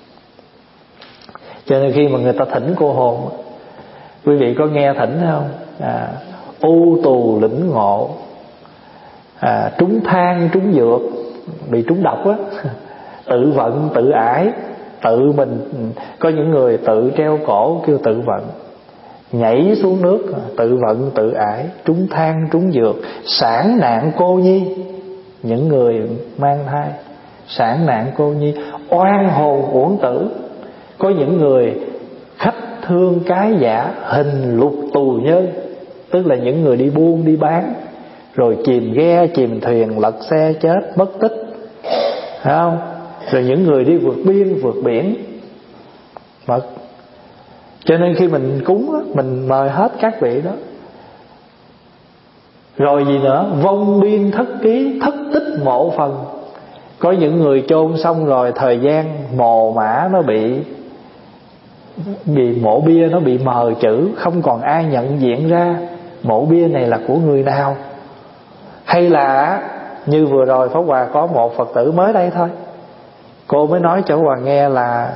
Cho nên khi mà người ta thỉnh cô hồn, quý vị có nghe thỉnh không? À, u tù lĩnh ngộ, à, trúng than trúng dược, bị trúng độc á, tự vận tự ải, tự mình. Có những người tự treo cổ kêu tự vận, nhảy xuống nước tự vận tự ải, trúng than trúng dược, sản nạn cô nhi, những người mang thai sản nạn cô nhi, oan hồn uổng tử. Có những người khách thương cái giả, hình lục tù nhân, tức là những người đi buôn đi bán, rồi chìm ghe chìm thuyền, lật xe chết mất tích, phải không? Rồi những người đi vượt biên vượt biển mất. Cho nên khi mình cúng á, mình mời hết các vị đó. Rồi gì nữa? Vong biên thất ký, thất tích mộ phần. Có những người chôn xong rồi thời gian mồ mã nó bị Bị mộ bia nó bị mờ chữ, không còn ai nhận diện ra mộ bia này là của người nào. Hay là như vừa rồi Pháp Hòa có một Phật tử mới đây thôi, Cô mới nói cho Hòa nghe là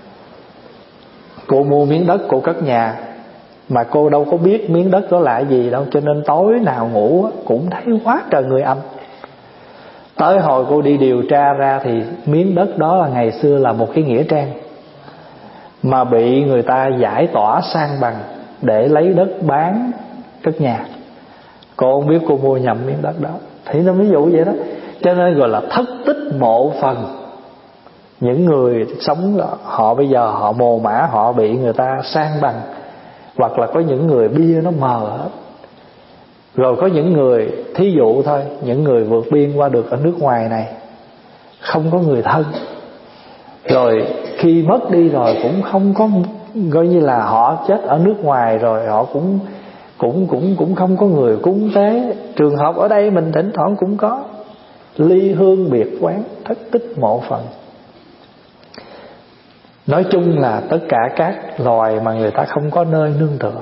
cô mua miếng đất cô cất nhà, mà cô đâu có biết miếng đất đó là gì đâu, cho nên tối nào ngủ cũng thấy quá trời người âm. Tới hồi cô đi điều tra ra thì miếng đất đó là ngày xưa là một cái nghĩa trang, mà bị người ta giải tỏa sang bằng để lấy đất bán cất nhà. Cô không biết cô mua nhầm miếng đất đó. Thì nó ví dụ vậy đó. Cho nên gọi là thất tích mộ phần. Những người sống họ bây giờ họ mồ mã, họ bị người ta sang bằng, hoặc là có những người bia nó mờ hết. Rồi có những người, thí dụ thôi, những người vượt biên qua được ở nước ngoài này, không có người thân, rồi khi mất đi rồi cũng không có, coi như là họ chết ở nước ngoài rồi họ cũng cũng cũng cũng không có người cúng tế. Trường hợp ở đây mình thỉnh thoảng cũng có ly hương biệt quán, thất tích mộ phần. Nói chung là tất cả các loài mà người ta không có nơi nương tựa.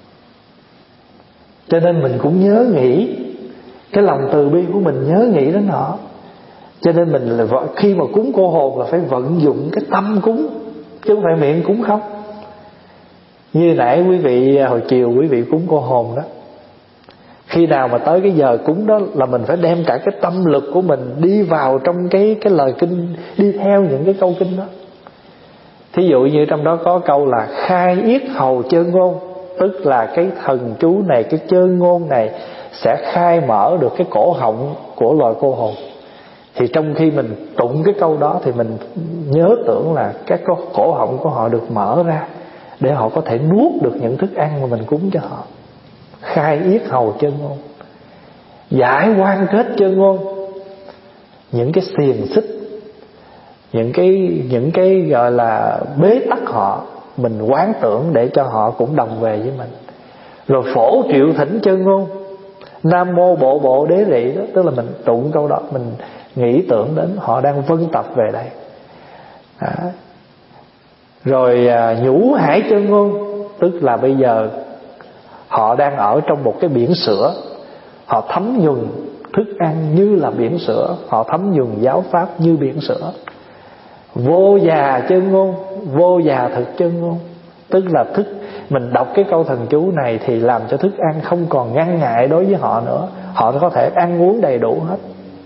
Cho nên mình cũng nhớ nghĩ, cái lòng từ bi của mình nhớ nghĩ đến họ. Cho nên mình là khi mà cúng cô hồn là phải vận dụng cái tâm cúng, chứ không phải miệng cúng không. Như nãy quý vị hồi chiều quý vị cúng cô hồn đó, khi nào mà tới cái giờ cúng đó là mình phải đem cả cái tâm lực của mình đi vào trong cái cái lời kinh, đi theo những cái câu kinh đó. Thí dụ như trong đó có câu là khai yết hầu chơn ngôn, tức là cái thần chú này, cái chơn ngôn này sẽ khai mở được cái cổ họng của loài cô hồn. Thì trong khi mình tụng cái câu đó thì mình nhớ tưởng là các cổ họng của họ được mở ra để họ có thể nuốt được những thức ăn mà mình cúng cho họ. Khai yết hầu chơn ngôn, giải quan kết chơn ngôn, những cái xiềng xích, những cái những cái gọi là bế tắc họ, mình quán tưởng để cho họ cũng đồng về với mình. Rồi phổ triệu thỉnh chơn ngôn, nam mô bộ bộ đế rị đó, tức là mình tụng câu đó, mình nghĩ tưởng đến họ đang vân tập về đây. Đó. Rồi à, nhũ hải chơn ngôn, tức là bây giờ họ đang ở trong một cái biển sữa, họ thấm nhuần thức ăn như là biển sữa, họ thấm nhuần giáo pháp như biển sữa. Vô già chơn ngôn, vô già thực chơn ngôn, tức là thức, mình đọc cái câu thần chú này thì làm cho thức ăn không còn ngăn ngại đối với họ nữa, họ có thể ăn uống đầy đủ hết.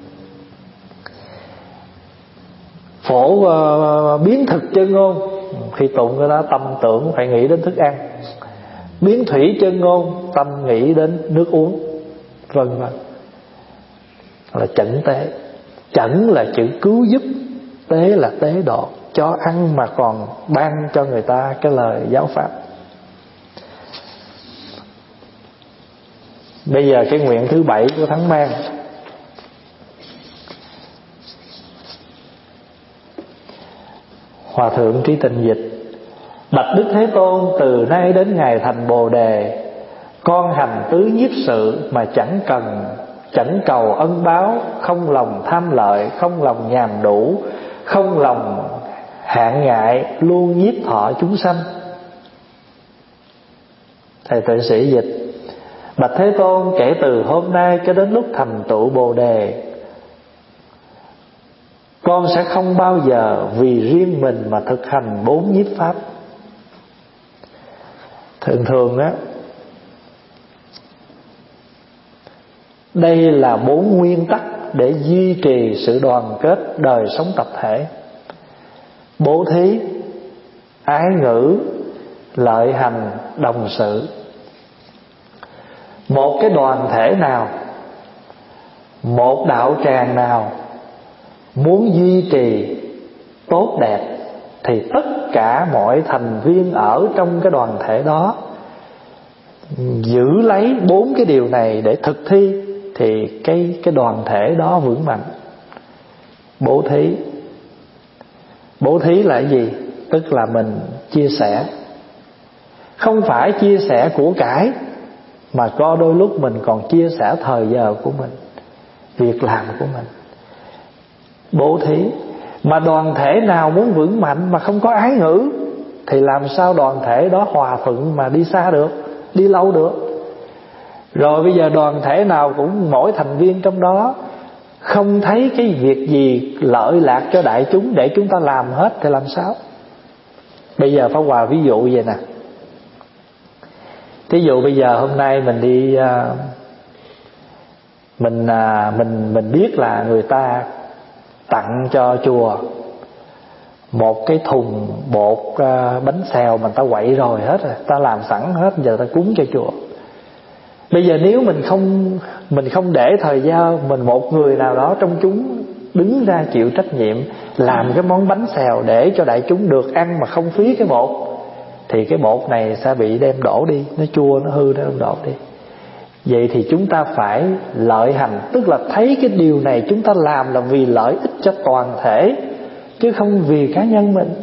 Phổ uh, biến thực chơn ngôn, khi tụng cái đó tâm tưởng phải nghĩ đến thức ăn. Biến thủy chơn ngôn, tâm nghĩ đến nước uống, vân vân. Là chẩn tế. Chẩn là chữ cứu giúp, tế là tế độ, cho ăn mà còn ban cho người ta cái lời giáo pháp. Bây giờ cái nguyện thứ bảy của tháng Mang. Hòa thượng Trí Tịnh dịch: bạch Đức Thế Tôn, từ nay đến ngày thành Bồ Đề, con hành tứ nhiếp sự mà chẳng cần chẳng cầu ân báo, không lòng tham lợi, không lòng nhàm đủ, không lòng hạn ngại, luôn nhiếp thọ chúng sanh. Thầy Tuệ Sĩ dịch: bạch Thế Tôn, kể từ hôm nay cho đến lúc thành tựu Bồ Đề, con sẽ không bao giờ vì riêng mình mà thực hành bốn nhiếp pháp. Thường thường á, đây là bốn nguyên tắc để duy trì sự đoàn kết đời sống tập thể: bố thí, ái ngữ, lợi hành, đồng sự. Một cái đoàn thể nào, một đạo tràng nào muốn duy trì tốt đẹp thì tất cả mọi thành viên ở trong cái đoàn thể đó giữ lấy bốn cái điều này để thực thi thì cái cái đoàn thể đó vững mạnh. Bố thí. Bố thí là gì? Tức là mình chia sẻ. Không phải chia sẻ của cải, mà có đôi lúc mình còn chia sẻ thời giờ của mình, việc làm của mình. Bố thí. Mà đoàn thể nào muốn vững mạnh mà không có ái ngữ thì làm sao đoàn thể đó hòa thuận mà đi xa được, đi lâu được. Rồi bây giờ đoàn thể nào cũng mỗi thành viên trong đó không thấy cái việc gì lợi lạc cho đại chúng để chúng ta làm hết thì làm sao? Bây giờ Pháp Hòa ví dụ vậy nè. Thí dụ bây giờ hôm nay mình đi Mình mình mình biết là người ta tặng cho chùa một cái thùng bột bánh xèo mà ta quậy rồi hết rồi, ta làm sẵn hết, giờ ta cúng cho chùa. Bây giờ nếu mình không Mình không để thời gian mình, một người nào đó trong chúng đứng ra chịu trách nhiệm làm cái món bánh xèo để cho đại chúng được ăn mà không phí cái bột, thì cái bột này sẽ bị đem đổ đi, nó chua, nó hư, nó đem đổ đi. Vậy thì chúng ta phải lợi hành, tức là thấy cái điều này chúng ta làm là vì lợi ích cho toàn thể, chứ không vì cá nhân mình.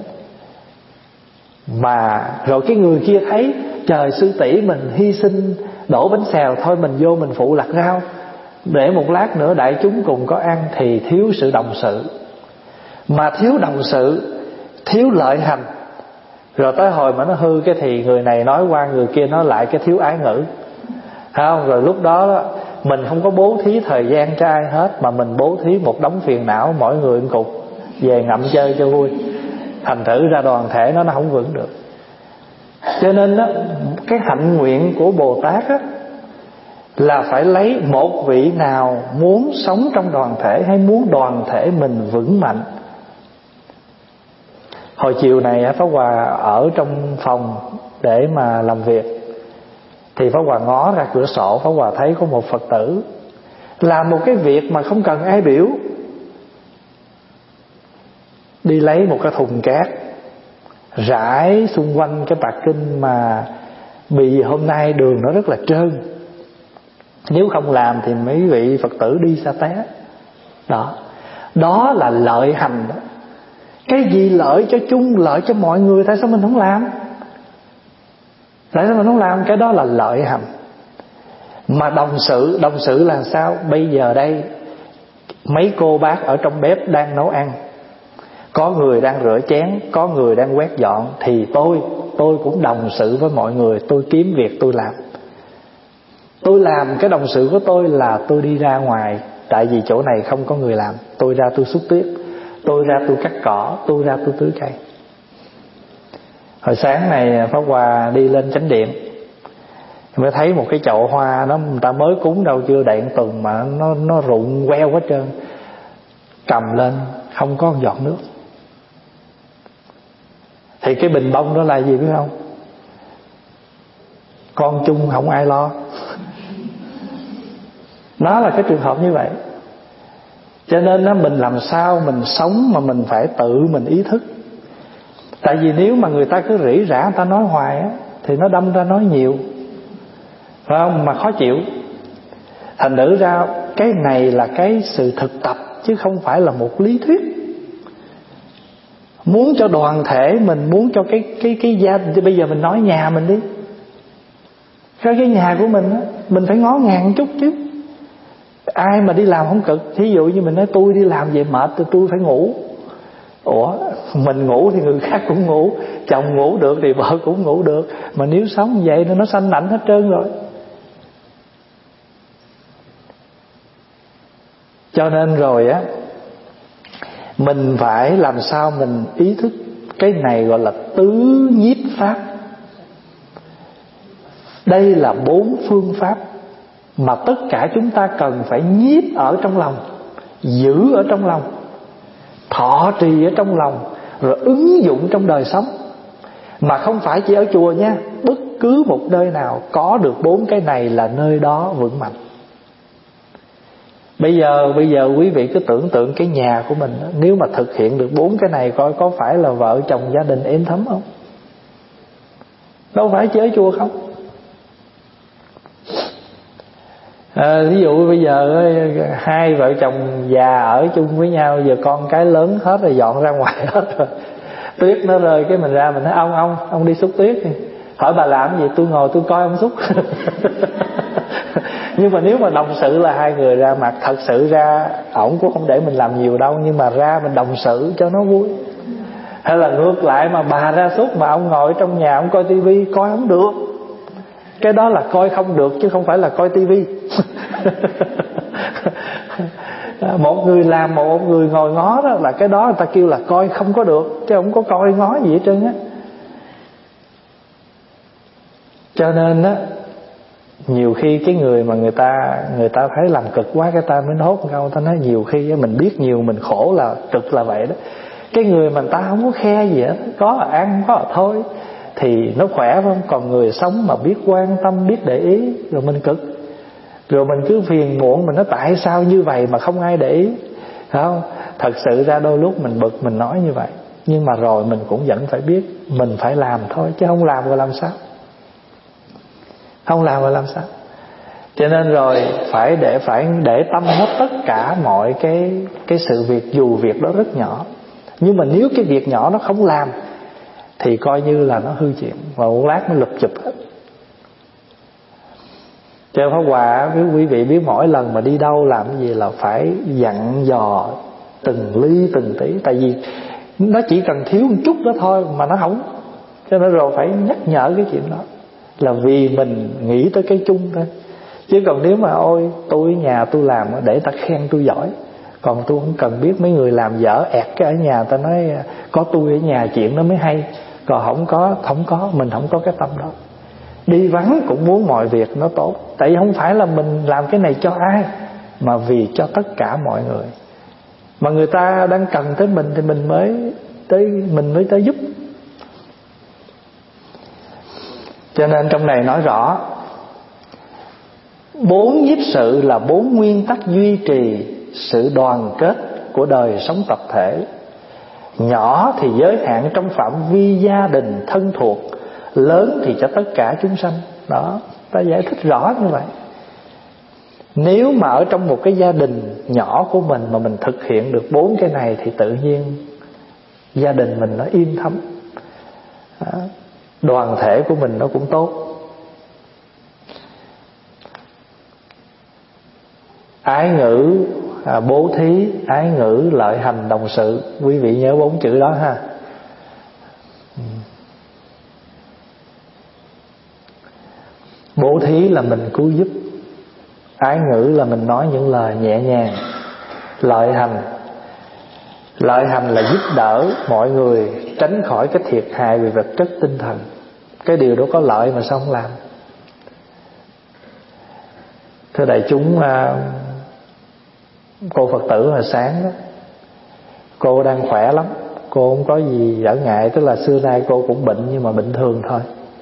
Mà rồi cái người kia thấy trời, sư tỷ mình hy sinh đổ bánh xèo, thôi mình vô mình phụ lặt rau để một lát nữa đại chúng cùng có ăn, thì thiếu sự đồng sự. Mà thiếu đồng sự, thiếu lợi hành, rồi tới hồi mà nó hư cái thì người này nói qua người kia nói lại, cái thiếu ái ngữ, không? Rồi lúc đó, đó mình không có bố thí thời gian cho ai hết, mà mình bố thí một đống phiền não, mỗi người một cục, về ngậm chơi cho vui. Thành thử ra đoàn thể nó nó không vững được. Cho nên đó, cái hạnh nguyện của Bồ Tát đó, là phải lấy một vị nào muốn sống trong đoàn thể, hay muốn đoàn thể mình vững mạnh. Hồi chiều này Pháp Hòa ở trong phòng để mà làm việc, thì Pháp Hòa ngó ra cửa sổ, Pháp Hòa thấy có một Phật tử làm một cái việc mà không cần ai biểu. Đi lấy một cái thùng cát rải xung quanh cái bạc kinh, mà vì hôm nay đường nó rất là trơn, nếu không làm thì mấy vị Phật tử đi sa té. Đó, đó là lợi hành đó. Cái gì lợi cho chung, lợi cho mọi người, tại sao mình không làm? Tại sao mình không làm? Cái đó là lợi hành. Mà đồng sự, đồng sự là sao? Bây giờ đây mấy cô bác ở trong bếp đang nấu ăn, có người đang rửa chén, có người đang quét dọn, thì tôi Tôi cũng đồng sự với mọi người. Tôi kiếm việc tôi làm. Tôi làm cái đồng sự của tôi là tôi đi ra ngoài, tại vì chỗ này không có người làm, tôi ra tôi xúc tuyết, tôi ra tôi cắt cỏ, tôi ra tôi tưới cây. Hồi sáng này Pháp Hòa đi lên chánh điện, mới thấy một cái chậu hoa, nó người ta mới cúng đâu chưa đầy một tuần mà nó nó rụng queo hết trơn. Cầm lên không có giọt nước. Thì cái bình bông đó là gì biết không? Con chung không ai lo. Nó là cái trường hợp như vậy. Cho nên đó, mình làm sao mình sống mà mình phải tự mình ý thức. Tại vì nếu mà người ta cứ rỉ rả, người ta nói hoài á, thì nó đâm ra nói nhiều, phải không? Mà khó chịu. Thành thử ra cái này là cái sự thực tập, chứ không phải là một lý thuyết. Muốn cho đoàn thể mình, muốn cho cái cái cái gia đình, bây giờ mình nói nhà mình đi, cái cái nhà của mình á, mình phải ngó ngàng chút chứ. Ai mà đi làm không cực. Thí dụ như mình nói tôi đi làm về mệt, tôi, tôi phải ngủ. Ủa, mình ngủ thì người khác cũng ngủ, chồng ngủ được thì vợ cũng ngủ được. Mà nếu sống như vậy nó sanh ảnh hết trơn rồi. Cho nên rồi á, mình phải làm sao mình ý thức. Cái này gọi là tứ nhiếp pháp. Đây là bốn phương pháp mà tất cả chúng ta cần phải nhiếp ở trong lòng, giữ ở trong lòng, thọ trì ở trong lòng, rồi ứng dụng trong đời sống. Mà không phải chỉ ở chùa nha, bất cứ một nơi nào có được bốn cái này là nơi đó vững mạnh. Bây giờ bây giờ quý vị cứ tưởng tượng cái nhà của mình, nếu mà thực hiện được bốn cái này, coi có phải là vợ chồng gia đình êm thấm không? Đâu phải chỉ ở chùa không. À, ví dụ bây giờ hai vợ chồng già ở chung với nhau, giờ con cái lớn hết rồi, dọn ra ngoài hết rồi, tuyết nó rơi, cái mình ra mình nói ông ông ông đi xúc tuyết đi. Hỏi bà làm gì? Tôi ngồi tôi coi ông xúc. Nhưng mà nếu mà đồng sự là hai người ra mặt, thật sự ra ổng cũng không để mình làm nhiều đâu, nhưng mà ra mình đồng sự cho nó vui. Hay là ngược lại mà bà ra xúc mà ông ngồi trong nhà ông coi tivi, coi không được. Cái đó là coi không được chứ không phải là coi tivi. Một người làm, một người ngồi ngó đó, là cái đó người ta kêu là coi không có được, chứ không có coi ngó gì hết trơn á. Cho nên á, nhiều khi cái người mà người ta người ta thấy làm cực quá, cái ta mới nói một câu, ta nói nhiều khi mình biết nhiều mình khổ là cực là vậy đó. Cái người mà người ta không có khe gì hết, có là ăn, có là thôi, thì nó khỏe phải không? Còn người sống mà biết quan tâm, biết để ý, rồi mình cực, rồi mình cứ phiền muộn, mình nói tại sao như vậy mà không ai để ý, phải không? Thật sự ra đôi lúc mình bực mình nói như vậy, nhưng mà rồi mình cũng vẫn phải biết mình phải làm thôi, chứ không làm rồi làm sao? Không làm rồi làm sao? Cho nên rồi phải để phải để tâm hết tất cả mọi cái cái sự việc, dù việc đó rất nhỏ, nhưng mà nếu cái việc nhỏ nó không làm thì coi như là nó hư chuyện, và một lát nó lụp chụp hết. Cho Pháp Hòa, quý vị biết mỗi lần mà đi đâu làm cái gì là phải dặn dò từng ly từng tí, tại vì nó chỉ cần thiếu một chút đó thôi mà nó hỏng. Cho nên rồi phải nhắc nhở cái chuyện đó, là vì mình nghĩ tới cái chung thôi. Chứ còn nếu mà ôi tôi ở nhà tôi làm để ta khen tôi giỏi, còn tôi không cần biết mấy người làm dở ẹt cái ở nhà ta nói có tôi ở nhà chuyện nó mới hay, còn không có không có mình không có cái tâm đó. Đi vắng cũng muốn mọi việc nó tốt, tại vì không phải là mình làm cái này cho ai, mà vì cho tất cả mọi người. Mà người ta đang cần tới mình thì mình mới tới mình mới tới giúp. Cho nên trong này nói rõ, bốn nhiếp sự là bốn nguyên tắc duy trì sự đoàn kết của đời sống tập thể. Nhỏ thì giới hạn trong phạm vi gia đình thân thuộc, lớn thì cho tất cả chúng sanh. Đó, ta giải thích rõ như vậy. Nếu mà ở trong một cái gia đình nhỏ của mình mà mình thực hiện được bốn cái này thì tự nhiên gia đình mình nó yên thấm, đó, đoàn thể của mình nó cũng tốt. Ái ngữ, à, bố thí, ái ngữ, lợi hành, đồng sự. Quý vị nhớ bốn chữ đó ha. Bố thí là mình cứu giúp, ái ngữ là mình nói những lời nhẹ nhàng, lợi hành lợi hành là giúp đỡ mọi người tránh khỏi cái thiệt hại về vật chất tinh thần. Cái điều đó có lợi mà sao không làm? Thưa đại chúng, cô Phật tử hồi sáng đó, cô đang khỏe lắm, cô không có gì trở ngại, tức là xưa nay cô cũng bệnh nhưng mà bệnh thường thôi.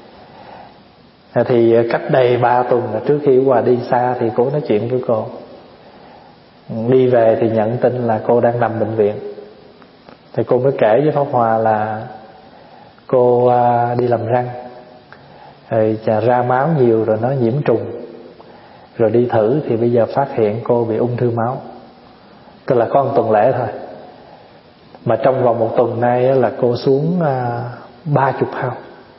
Thì cách đây ba tuần trước khi Hòa đi xa thì cô nói chuyện với cô. Đi về thì nhận tin là cô đang nằm bệnh viện. Thì cô mới kể với Pháp Hòa là cô đi làm răng, rồi ra máu nhiều rồi nó nhiễm trùng, rồi đi thử thì bây giờ phát hiện cô bị ung thư máu. Tức là có một tuần lễ thôi, mà trong vòng một tuần nay là cô xuống ba chục pound.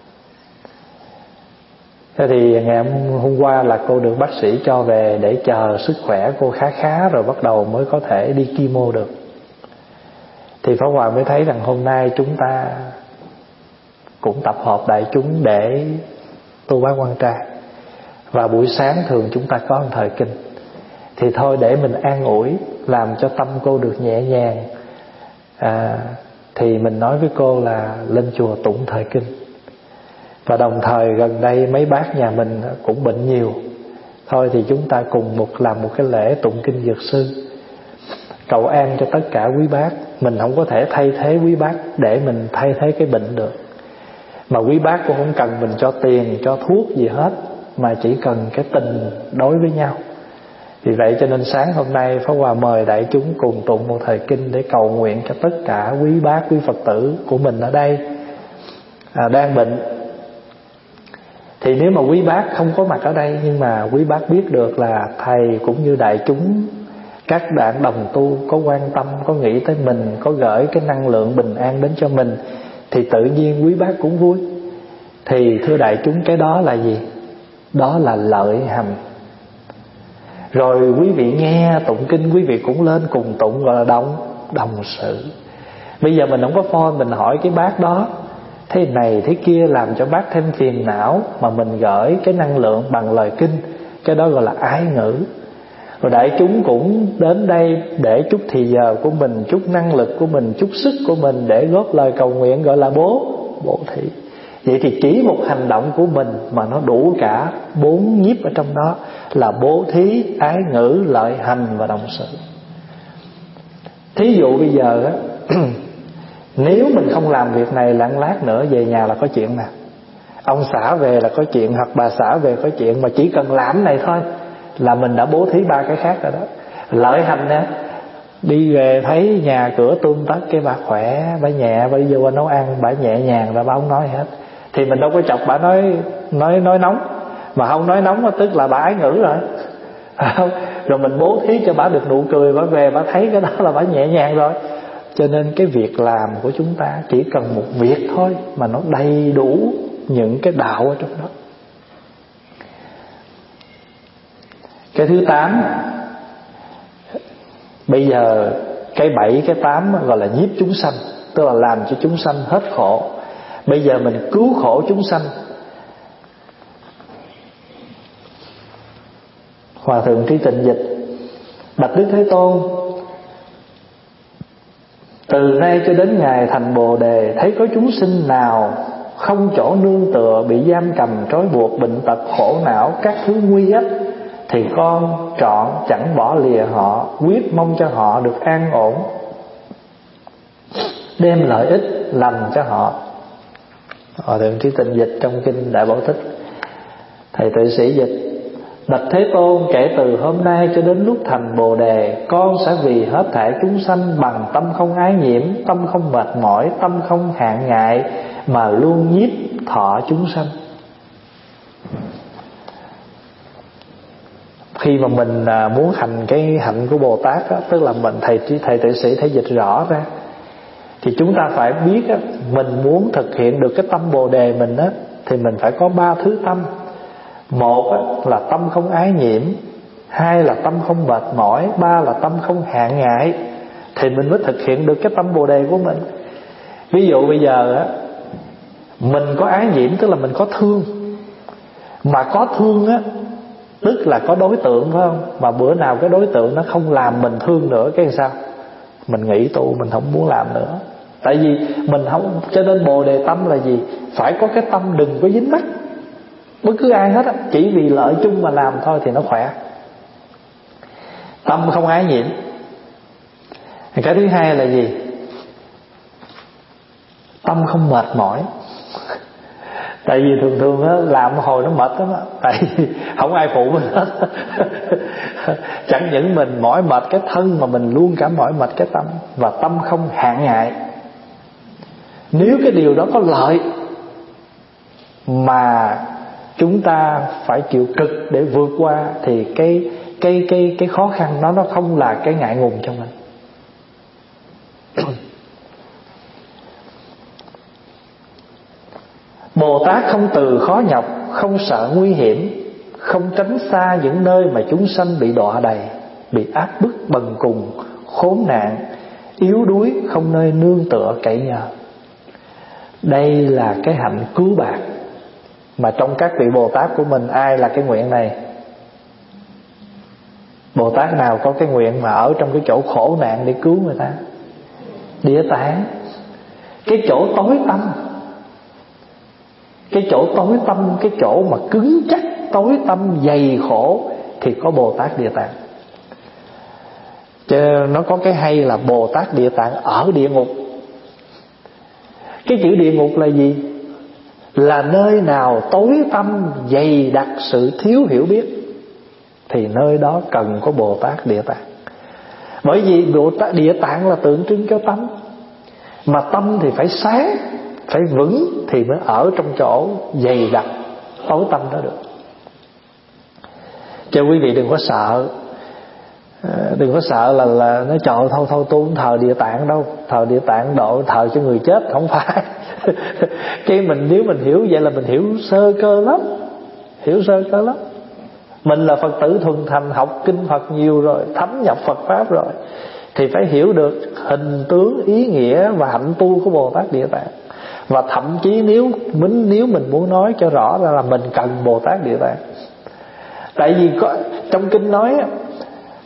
Thế thì ngày hôm qua là cô được bác sĩ cho về để chờ sức khỏe cô khá khá rồi bắt đầu mới có thể đi chemo được. Thì Pháp Hòa mới thấy rằng hôm nay chúng ta cũng tập hợp đại chúng để tu bái quan trai, và buổi sáng thường chúng ta có một thời kinh. Thì thôi để mình an ủi, làm cho tâm cô được nhẹ nhàng, à, thì mình nói với cô là lên chùa tụng thời kinh. Và đồng thời gần đây mấy bác nhà mình cũng bệnh nhiều, thôi thì chúng ta cùng một làm một cái lễ tụng kinh Dược Sư, cầu an cho tất cả quý bác. Mình không có thể thay thế quý bác để mình thay thế cái bệnh được, mà quý bác cũng không cần mình cho tiền, cho thuốc gì hết, mà chỉ cần cái tình đối với nhau. Vì vậy cho nên sáng hôm nay Pháp Hòa mời đại chúng cùng tụng một thời kinh để cầu nguyện cho tất cả quý bác, quý Phật tử của mình ở đây à, đang bệnh. Thì nếu mà quý bác không có mặt ở đây, nhưng mà quý bác biết được là thầy cũng như đại chúng, các bạn đồng tu có quan tâm, có nghĩ tới mình, có gửi cái năng lượng bình an đến cho mình, thì tự nhiên quý bác cũng vui. Thì thưa đại chúng, cái đó là gì? Đó là lợi hành. Rồi quý vị nghe tụng kinh, quý vị cũng lên cùng tụng, gọi là đồng đồng sự. Bây giờ mình không có phone mình hỏi cái bác đó thế này thế kia làm cho bác thêm phiền não, mà mình gửi cái năng lượng bằng lời kinh, cái đó gọi là ái ngữ. Rồi đại chúng cũng đến đây để chút thì giờ của mình, chút năng lực của mình, chút sức của mình để góp lời cầu nguyện, gọi là bố bố thí. Vậy thì chỉ một hành động của mình mà nó đủ cả bốn nhiếp ở trong đó, là bố thí, ái ngữ, lợi hành và đồng sự. Thí dụ bây giờ á, nếu mình không làm việc này, lặng lát nữa về nhà là có chuyện nè, ông xã về là có chuyện, hoặc bà xã về có chuyện, mà chỉ cần làm này thôi là mình đã bố thí ba cái khác rồi đó. Lợi hành nè, đi về thấy nhà cửa tươm tất, cái bà khỏe, bà nhẹ, bà đi vô bà nấu ăn, bà nhẹ nhàng rồi bà không nói hết, thì mình đâu có chọc bà nói nói nói nóng. Mà không nói nóng tức là bà ái ngữ rồi, không? Rồi mình bố thí cho bà được nụ cười, bà về bà thấy cái đó là bà nhẹ nhàng rồi. Cho nên cái việc làm của chúng ta chỉ cần một việc thôi mà nó đầy đủ những cái đạo ở trong đó. Cái thứ tám, bây giờ cái bảy, cái tám gọi là nhiếp chúng sanh, tức là làm cho chúng sanh hết khổ. Bây giờ mình cứu khổ chúng sanh. Hòa thượng Trí Tịnh dịch: bạch Đức Thế Tôn, từ nay cho đến ngày thành Bồ Đề, thấy có chúng sinh nào không chỗ nương tựa, bị giam cầm trói buộc, bệnh tật khổ não, các thứ nguy ách, thì con trọn chẳng bỏ lìa họ, quyết mong cho họ được an ổn, đem lợi ích lành cho họ. Hòa thượng Trí Tịnh dịch trong kinh Đại Bảo Thích. Thầy Tuệ Sĩ dịch: bạch Thế Tôn, kể từ hôm nay cho đến lúc thành Bồ Đề, con sẽ vì hết thảy chúng sanh bằng tâm không ái nhiễm, tâm không mệt mỏi, tâm không hạn ngại, mà luôn nhiếp thọ chúng sanh. Khi mà mình muốn hành cái hạnh của Bồ Tát đó, tức là mình thầy thầy Tuệ Sĩ thấy dịch rõ ra, thì chúng ta phải biết á, mình muốn thực hiện được cái tâm Bồ Đề mình á, thì mình phải có ba thứ tâm. Một á, là tâm không ái nhiễm, hai là tâm không mệt mỏi, ba là tâm không hạn ngại, thì mình mới thực hiện được cái tâm Bồ Đề của mình. Ví dụ bây giờ á, mình có ái nhiễm tức là mình có thương, mà có thương á tức là có đối tượng, phải không? Mà bữa nào cái đối tượng nó không làm mình thương nữa, cái sao? Mình nghĩ tu, mình không muốn làm nữa. Tại vì mình không, cho nên Bồ Đề tâm là gì? Phải có cái tâm đừng có dính mắc bất cứ ai hết á, chỉ vì lợi chung mà làm thôi thì nó khỏe. Tâm không ái nhiễm. Cái thứ hai là gì? Tâm không mệt mỏi. Tại vì thường thường á, làm hồi nó mệt lắm á, tại vì không ai phụ mình hết. Chẳng những mình mỏi mệt cái thân, mà mình luôn cả mỏi mệt cái tâm. Và tâm không hạn ngại. Nếu cái điều đó có lợi mà chúng ta phải chịu cực để vượt qua, thì cái cái cái cái khó khăn đó nó không là cái ngại ngùng cho mình. Bồ Tát không từ khó nhọc, không sợ nguy hiểm, không tránh xa những nơi mà chúng sanh bị đọa đầy, bị áp bức bần cùng, khốn nạn, yếu đuối, không nơi nương tựa cậy nhờ. Đây là cái hạnh cứu bạc mà trong các vị Bồ Tát của mình, ai là cái nguyện này? Bồ Tát nào có cái nguyện mà ở trong cái chỗ khổ nạn để cứu người ta? Địa Tạng. Cái chỗ tối tăm, cái chỗ tối tăm, cái chỗ mà cứng chắc, tối tăm, dày khổ, thì có Bồ Tát Địa Tạng. Chứ nó có cái hay là Bồ Tát Địa Tạng ở địa ngục. Cái chữ địa ngục là gì? Là nơi nào tối tăm, dày đặc sự thiếu hiểu biết, thì nơi đó cần có Bồ Tát Địa Tạng. Bởi vì Bồ Tát Địa Tạng là tượng trưng cho tâm, mà tâm thì phải sáng, phải vững, thì mới ở trong chỗ dày đặc tối tăm đó được. Cho quý vị đừng có sợ, đừng có sợ là là nó trời thôi thôi tôi không thờ Địa Tạng đâu, thờ Địa Tạng độ thờ cho người chết, không phải. Cái mình nếu mình hiểu vậy là mình hiểu sơ cơ lắm, hiểu sơ cơ lắm. Mình là Phật tử thuần thành, học kinh Phật nhiều rồi, thấm nhập Phật pháp rồi, thì phải hiểu được hình tướng, ý nghĩa và hạnh tu của Bồ Tát Địa Tạng. Và thậm chí nếu mình nếu mình muốn nói cho rõ ra là mình cần Bồ Tát Địa Tạng. Tại vì có, trong kinh nói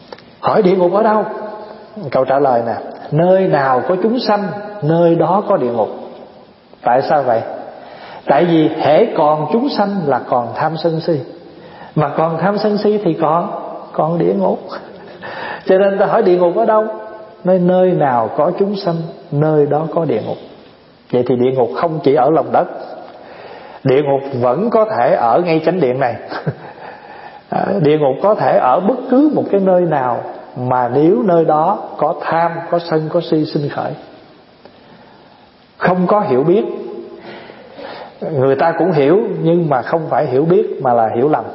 Hỏi địa ngục ở đâu? Câu trả lời nè: nơi nào có chúng sanh, nơi đó có địa ngục. Tại sao vậy? Tại vì hễ còn chúng sanh là còn tham sân si, mà còn tham sân si thì còn còn địa ngục. Cho nên ta hỏi địa ngục ở đâu? Nơi nơi nào có chúng sanh, nơi đó có địa ngục. Vậy thì địa ngục không chỉ ở lòng đất, địa ngục vẫn có thể ở ngay chánh điện này. Địa ngục có thể ở bất cứ một cái nơi nào mà nếu nơi đó có tham, có sân, có si sinh khởi. Không có hiểu biết. Người ta cũng hiểu, nhưng mà không phải hiểu biết mà là hiểu lầm.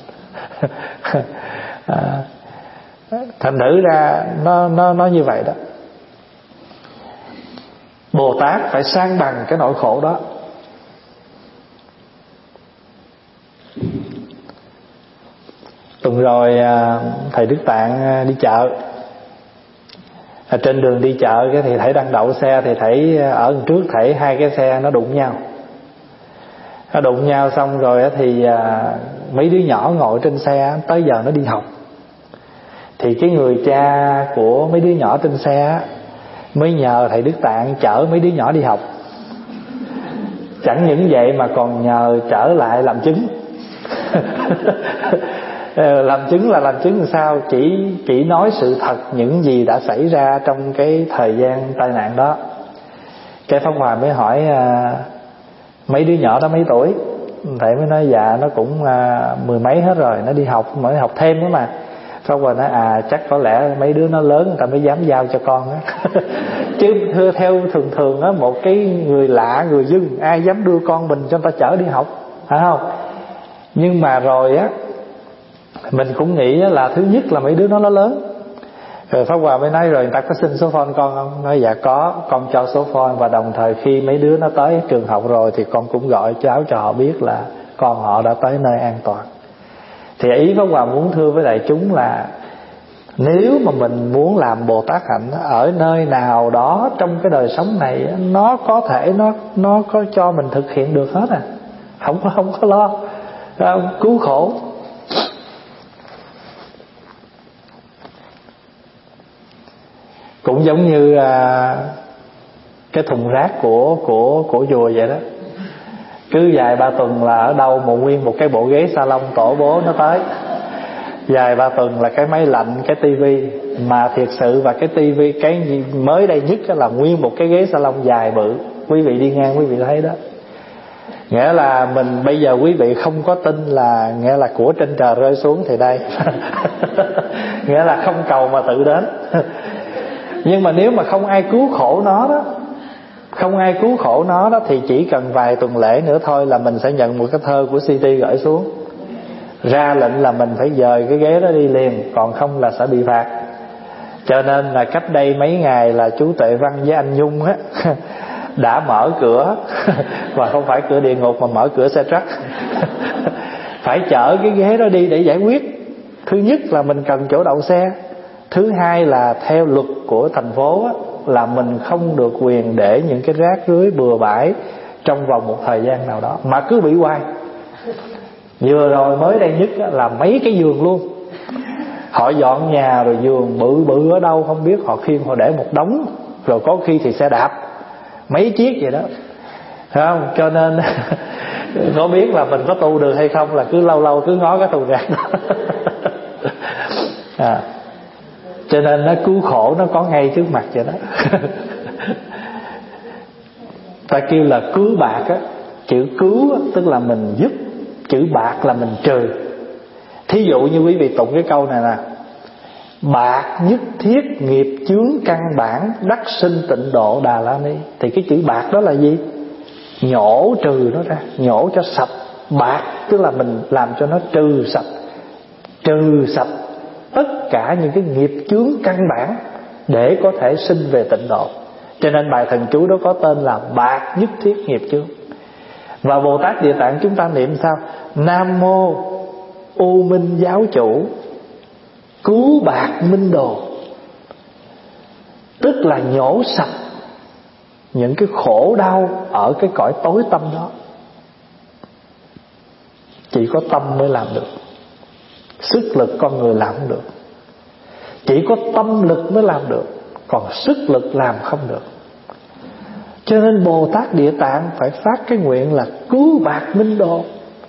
à, Thành thử ra nó, nó, nó như vậy đó. Bồ Tát phải san bằng cái nỗi khổ đó. Tuần rồi thầy Đức Tạng đi chợ. Ở trên đường đi chợ cái thì thầy đang đậu xe, thì thầy ở trước thầy hai cái xe nó đụng nhau. Nó đụng nhau xong rồi thì mấy đứa nhỏ ngồi trên xe tới giờ nó đi học. Thì cái người cha của mấy đứa nhỏ trên xe mới nhờ thầy Đức Tạng chở mấy đứa nhỏ đi học. Chẳng những vậy mà còn nhờ trở lại làm chứng. Làm chứng là làm chứng làm sao? Chỉ, chỉ nói sự thật những gì đã xảy ra trong cái thời gian tai nạn đó. Cái Pháp Hòa mới hỏi à, mấy đứa nhỏ đó mấy tuổi? Thầy mới nói dạ nó cũng à, mười mấy hết rồi, nó đi học, mới học thêm nữa mà. Pháp Hòa nói à chắc có lẽ mấy đứa nó lớn người ta mới dám giao cho con á. Chứ thưa theo thường thường á, một cái người lạ, người dưng, ai dám đưa con mình cho người ta chở đi học, phải không? Nhưng mà rồi á, mình cũng nghĩ là thứ nhất là mấy đứa nó nó lớn. Rồi Pháp Hòa mới nói rồi người ta có xin số phone con không? Nói dạ có, con cho số phone. Và đồng thời khi mấy đứa nó tới trường học rồi thì con cũng gọi cháu cho họ biết là con họ đã tới nơi an toàn. Thì ý Pháp Hòa muốn thưa với đại chúng là nếu mà mình muốn làm Bồ Tát hạnh ở nơi nào đó trong cái đời sống này, nó có thể nó nó có cho mình thực hiện được hết à. Không có không có lo không, cứu khổ. Cũng giống như à, cái thùng rác của của của chùa vậy đó. Cứ vài ba tuần là ở đâu một nguyên một cái bộ ghế salon tổ bố nó tới. Vài ba tuần là cái máy lạnh, cái tivi. Mà thiệt sự và cái tivi, cái mới đây nhất là nguyên một cái ghế salon dài bự. Quý vị đi ngang quý vị thấy đó. Nghĩa là mình bây giờ quý vị không có tin là nghĩa là của trên trời rơi xuống thì đây. Nghĩa là không cầu mà tự đến. Nhưng mà nếu mà không ai cứu khổ nó đó, không ai cứu khổ nó đó, thì chỉ cần vài tuần lễ nữa thôi là mình sẽ nhận một cái thơ của xê tê gửi xuống, ra lệnh là mình phải dời cái ghế đó đi liền, còn không là sẽ bị phạt. Cho nên là cách đây mấy ngày là chú Tuệ Văn với anh Nhung á đã mở cửa và không phải cửa địa ngục mà mở cửa xe truck. Phải chở cái ghế đó đi để giải quyết. Thứ nhất là mình cần chỗ đậu xe. Thứ hai là theo luật của thành phố á, là mình không được quyền để những cái rác rưới bừa bãi trong vòng một thời gian nào đó, mà cứ bị hoài. Vừa rồi mới đây nhất á, là mấy cái giường luôn. Họ dọn nhà rồi giường bự bự ở đâu không biết, họ khiêng họ để một đống. Rồi có khi thì xe đạp mấy chiếc vậy đó, phải không? Cho nên có biết là mình có tu được hay không là cứ lâu lâu cứ ngó cái thùng rác đó. À, cho nên nó cứu khổ nó có ngay trước mặt vậy đó. Ta kêu là cứu bạc á, chữ cứu á, tức là mình giúp, chữ bạc là mình trừ. Thí dụ như quý vị tụng cái câu này nè: bạc nhất thiết nghiệp chướng căn bản, đắc sinh tịnh độ Đà La Ni. Thì cái chữ bạc đó là gì? Nhổ trừ nó ra, nhổ cho sạch. Bạc tức là mình làm cho nó trừ sạch, trừ sạch tất cả những cái nghiệp chướng căn bản để có thể sinh về tịnh độ. Cho nên bài thần chú đó có tên là bạc nhất thiết nghiệp chướng. Và Bồ Tát Địa Tạng chúng ta niệm sao? Nam mô U Minh Giáo Chủ cứu bạc minh đồ. Tức là nhổ sạch những cái khổ đau ở cái cõi tối tâm đó. Chỉ có tâm mới làm được, sức lực con người làm không được. Chỉ có tâm lực mới làm được, còn sức lực làm không được. Cho nên Bồ Tát Địa Tạng phải phát cái nguyện là cứu bạc minh độ.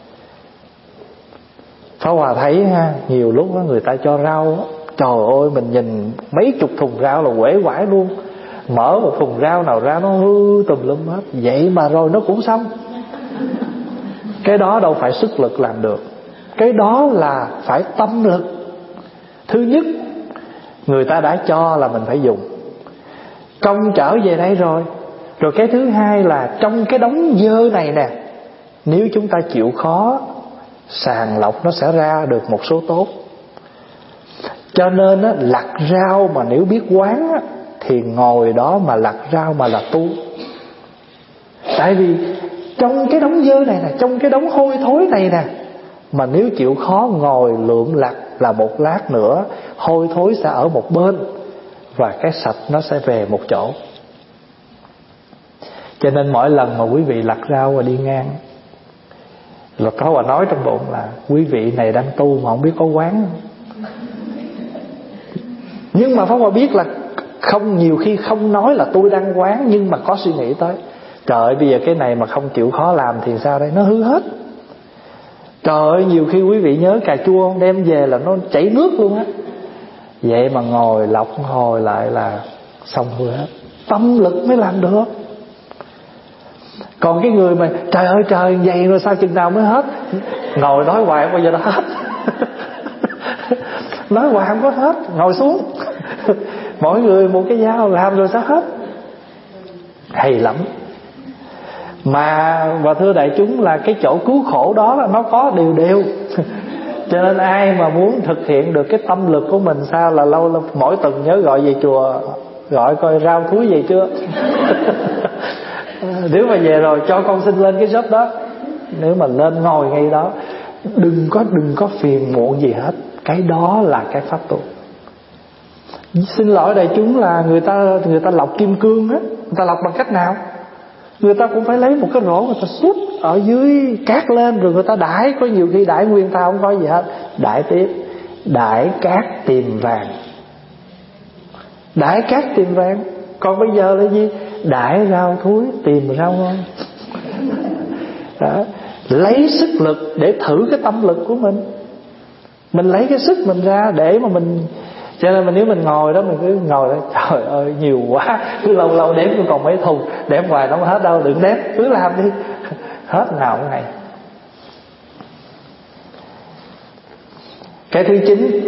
Pháp Hòa thấy ha, nhiều lúc đó người ta cho rau đó, trời ơi mình nhìn mấy chục thùng rau là uể oải luôn. Mở một thùng rau nào ra nó hư tùm lum hết. Vậy mà rồi nó cũng xong. Cái đó đâu phải sức lực làm được. Cái đó là phải tâm lực. Thứ nhất, người ta đã cho là mình phải dùng. Công trở về đây rồi. Rồi cái thứ hai là trong cái đống dơ này nè, nếu chúng ta chịu khó sàng lọc nó sẽ ra được một số tốt. Cho nên á, lặt rau mà nếu biết quán á, thì ngồi đó mà lặt rau mà là tu. Tại vì trong cái đống dơ này nè, trong cái đống hôi thối này nè, mà nếu chịu khó ngồi lượm lặt là một lát nữa hôi thối sẽ ở một bên và cái sạch nó sẽ về một chỗ. Cho nên mỗi lần mà quý vị lặt rau và đi ngang, là có và nói trong bụng là quý vị này đang tu mà không biết có quán không. Nhưng mà Pháp Hòa biết là không, nhiều khi không nói là tôi đang quán, nhưng mà có suy nghĩ tới trời ơi bây giờ cái này mà không chịu khó làm thì sao đây, nó hư hết. Trời ơi nhiều khi quý vị nhớ cà chua đem về là nó chảy nước luôn á. Vậy mà ngồi lọc hồi lại là xong hư hết. Tâm lực mới làm được. Còn cái người mà trời ơi trời vậy rồi sao chừng nào mới hết, ngồi nói hoài không bao giờ nó hết. Nói hoài không có hết. Ngồi xuống mỗi người một cái dao làm rồi sao hết. Hay lắm. Mà và thưa đại chúng là cái chỗ cứu khổ đó là nó có đều đều. Cho nên ai mà muốn thực hiện được cái tâm lực của mình sao là lâu lâu mỗi tuần nhớ gọi về chùa, gọi coi rau thúi về chưa. Nếu mà về rồi cho con xin lên cái job đó. Nếu mà lên ngồi ngay đó, đừng có đừng có phiền muộn gì hết. Cái đó là cái pháp tu. Xin lỗi đại chúng là người ta người ta lọc kim cương á, người ta lọc bằng cách nào? Người ta cũng phải lấy một cái rổ, người ta xúc ở dưới cát lên, rồi người ta đãi. Có nhiều khi đãi nguyên thao không có gì hết, đãi tiếp, đãi cát tìm vàng, đãi cát tìm vàng. Còn bây giờ là gì? Đãi rau thúi tìm rau ngon. Đó. Lấy sức lực để thử cái tâm lực của mình. Mình lấy cái sức mình ra để mà mình. Cho nên mình nếu mình ngồi đó, mình cứ ngồi đó, trời ơi nhiều quá, cứ lâu lâu đếm tôi còn mấy thùng, đếm hoài nó không hết đâu, đừng đếm, cứ làm đi. Hết nào cái này. Cái thứ chín,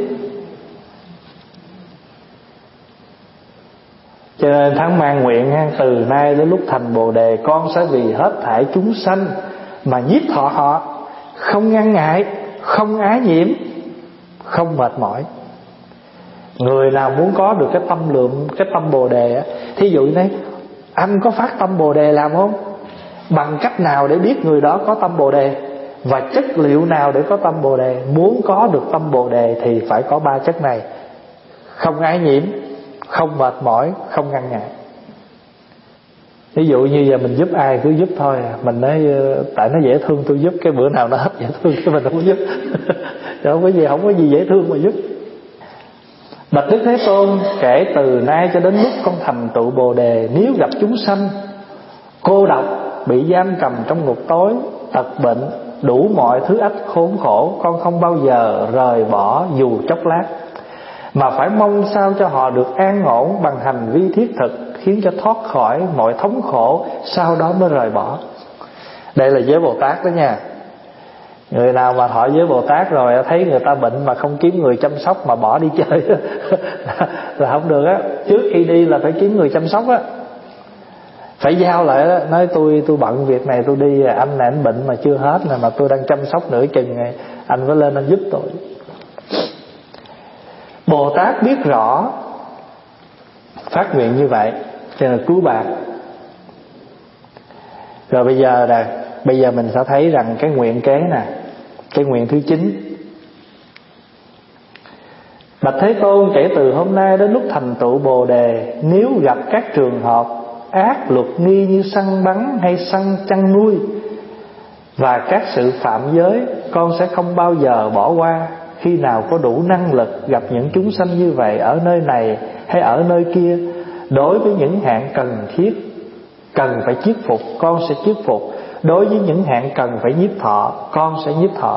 cho nên Thắng mang nguyện ha, từ nay đến lúc thành Bồ Đề, con sẽ vì hết thảy chúng sanh mà nhiếp thọ họ, không ngăn ngại, không ái nhiễm, không mệt mỏi. Người nào muốn có được cái tâm lượng, cái tâm Bồ Đề á, thí dụ này anh có phát tâm Bồ Đề làm không? Bằng cách nào để biết người đó có tâm Bồ Đề, và chất liệu nào để có tâm Bồ Đề? Muốn có được tâm Bồ Đề thì phải có ba chất này: không ái nhiễm, không mệt mỏi, không ngăn ngại. Ví dụ như giờ mình giúp ai cứ giúp thôi, mình nói tại nó dễ thương tôi giúp, cái bữa nào nó hết dễ thương cái mình không có giúp. Không có gì, không có gì dễ thương mà giúp. Bạch Đức Thế Tôn, kể từ nay cho đến lúc con thành tựu Bồ Đề, nếu gặp chúng sanh cô độc, bị giam cầm trong ngục tối, tật bệnh, đủ mọi thứ ách khốn khổ, con không bao giờ rời bỏ dù chốc lát, mà phải mong sao cho họ được an ổn bằng hành vi thiết thực, khiến cho thoát khỏi mọi thống khổ, sau đó mới rời bỏ. Đây là giới Bồ Tát đó nha. Người nào mà thọ giới Bồ Tát rồi thấy người ta bệnh mà không kiếm người chăm sóc mà bỏ đi chơi là không được á. Trước khi đi là phải kiếm người chăm sóc á, phải giao lại đó, nói tôi tôi bận việc này tôi đi, anh này anh bệnh mà chưa hết nè, mà tôi đang chăm sóc nửa chừng này, anh phải lên anh giúp tôi. Bồ Tát biết rõ, phát nguyện như vậy cho nên cứu bạn. Rồi bây giờ nè, bây giờ mình sẽ thấy rằng cái nguyện kế nè, cái nguyện thứ chín: Bạch Thế Tôn, kể từ hôm nay đến lúc thành tựu Bồ Đề, nếu gặp các trường hợp ác luật nghi như săn bắn hay săn chăn nuôi và các sự phạm giới, con sẽ không bao giờ bỏ qua, khi nào có đủ năng lực gặp những chúng sanh như vậy ở nơi này hay ở nơi kia, đối với những hạng cần thiết cần phải chiết phục, con sẽ chiết phục. Đối với những hạng cần phải nhiếp thọ, con sẽ nhiếp thọ.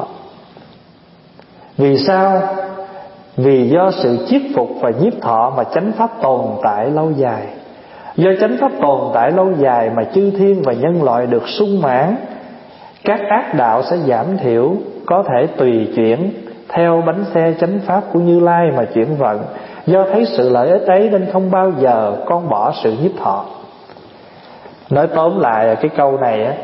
Vì sao? Vì do sự chiết phục và nhiếp thọ mà chánh pháp tồn tại lâu dài. Do chánh pháp tồn tại lâu dài mà chư thiên và nhân loại được sung mãn. Các ác đạo sẽ giảm thiểu, có thể tùy chuyển theo bánh xe chánh pháp của Như Lai mà chuyển vận. Do thấy sự lợi ích ấy nên không bao giờ con bỏ sự nhiếp thọ. Nói tóm lại cái câu này á,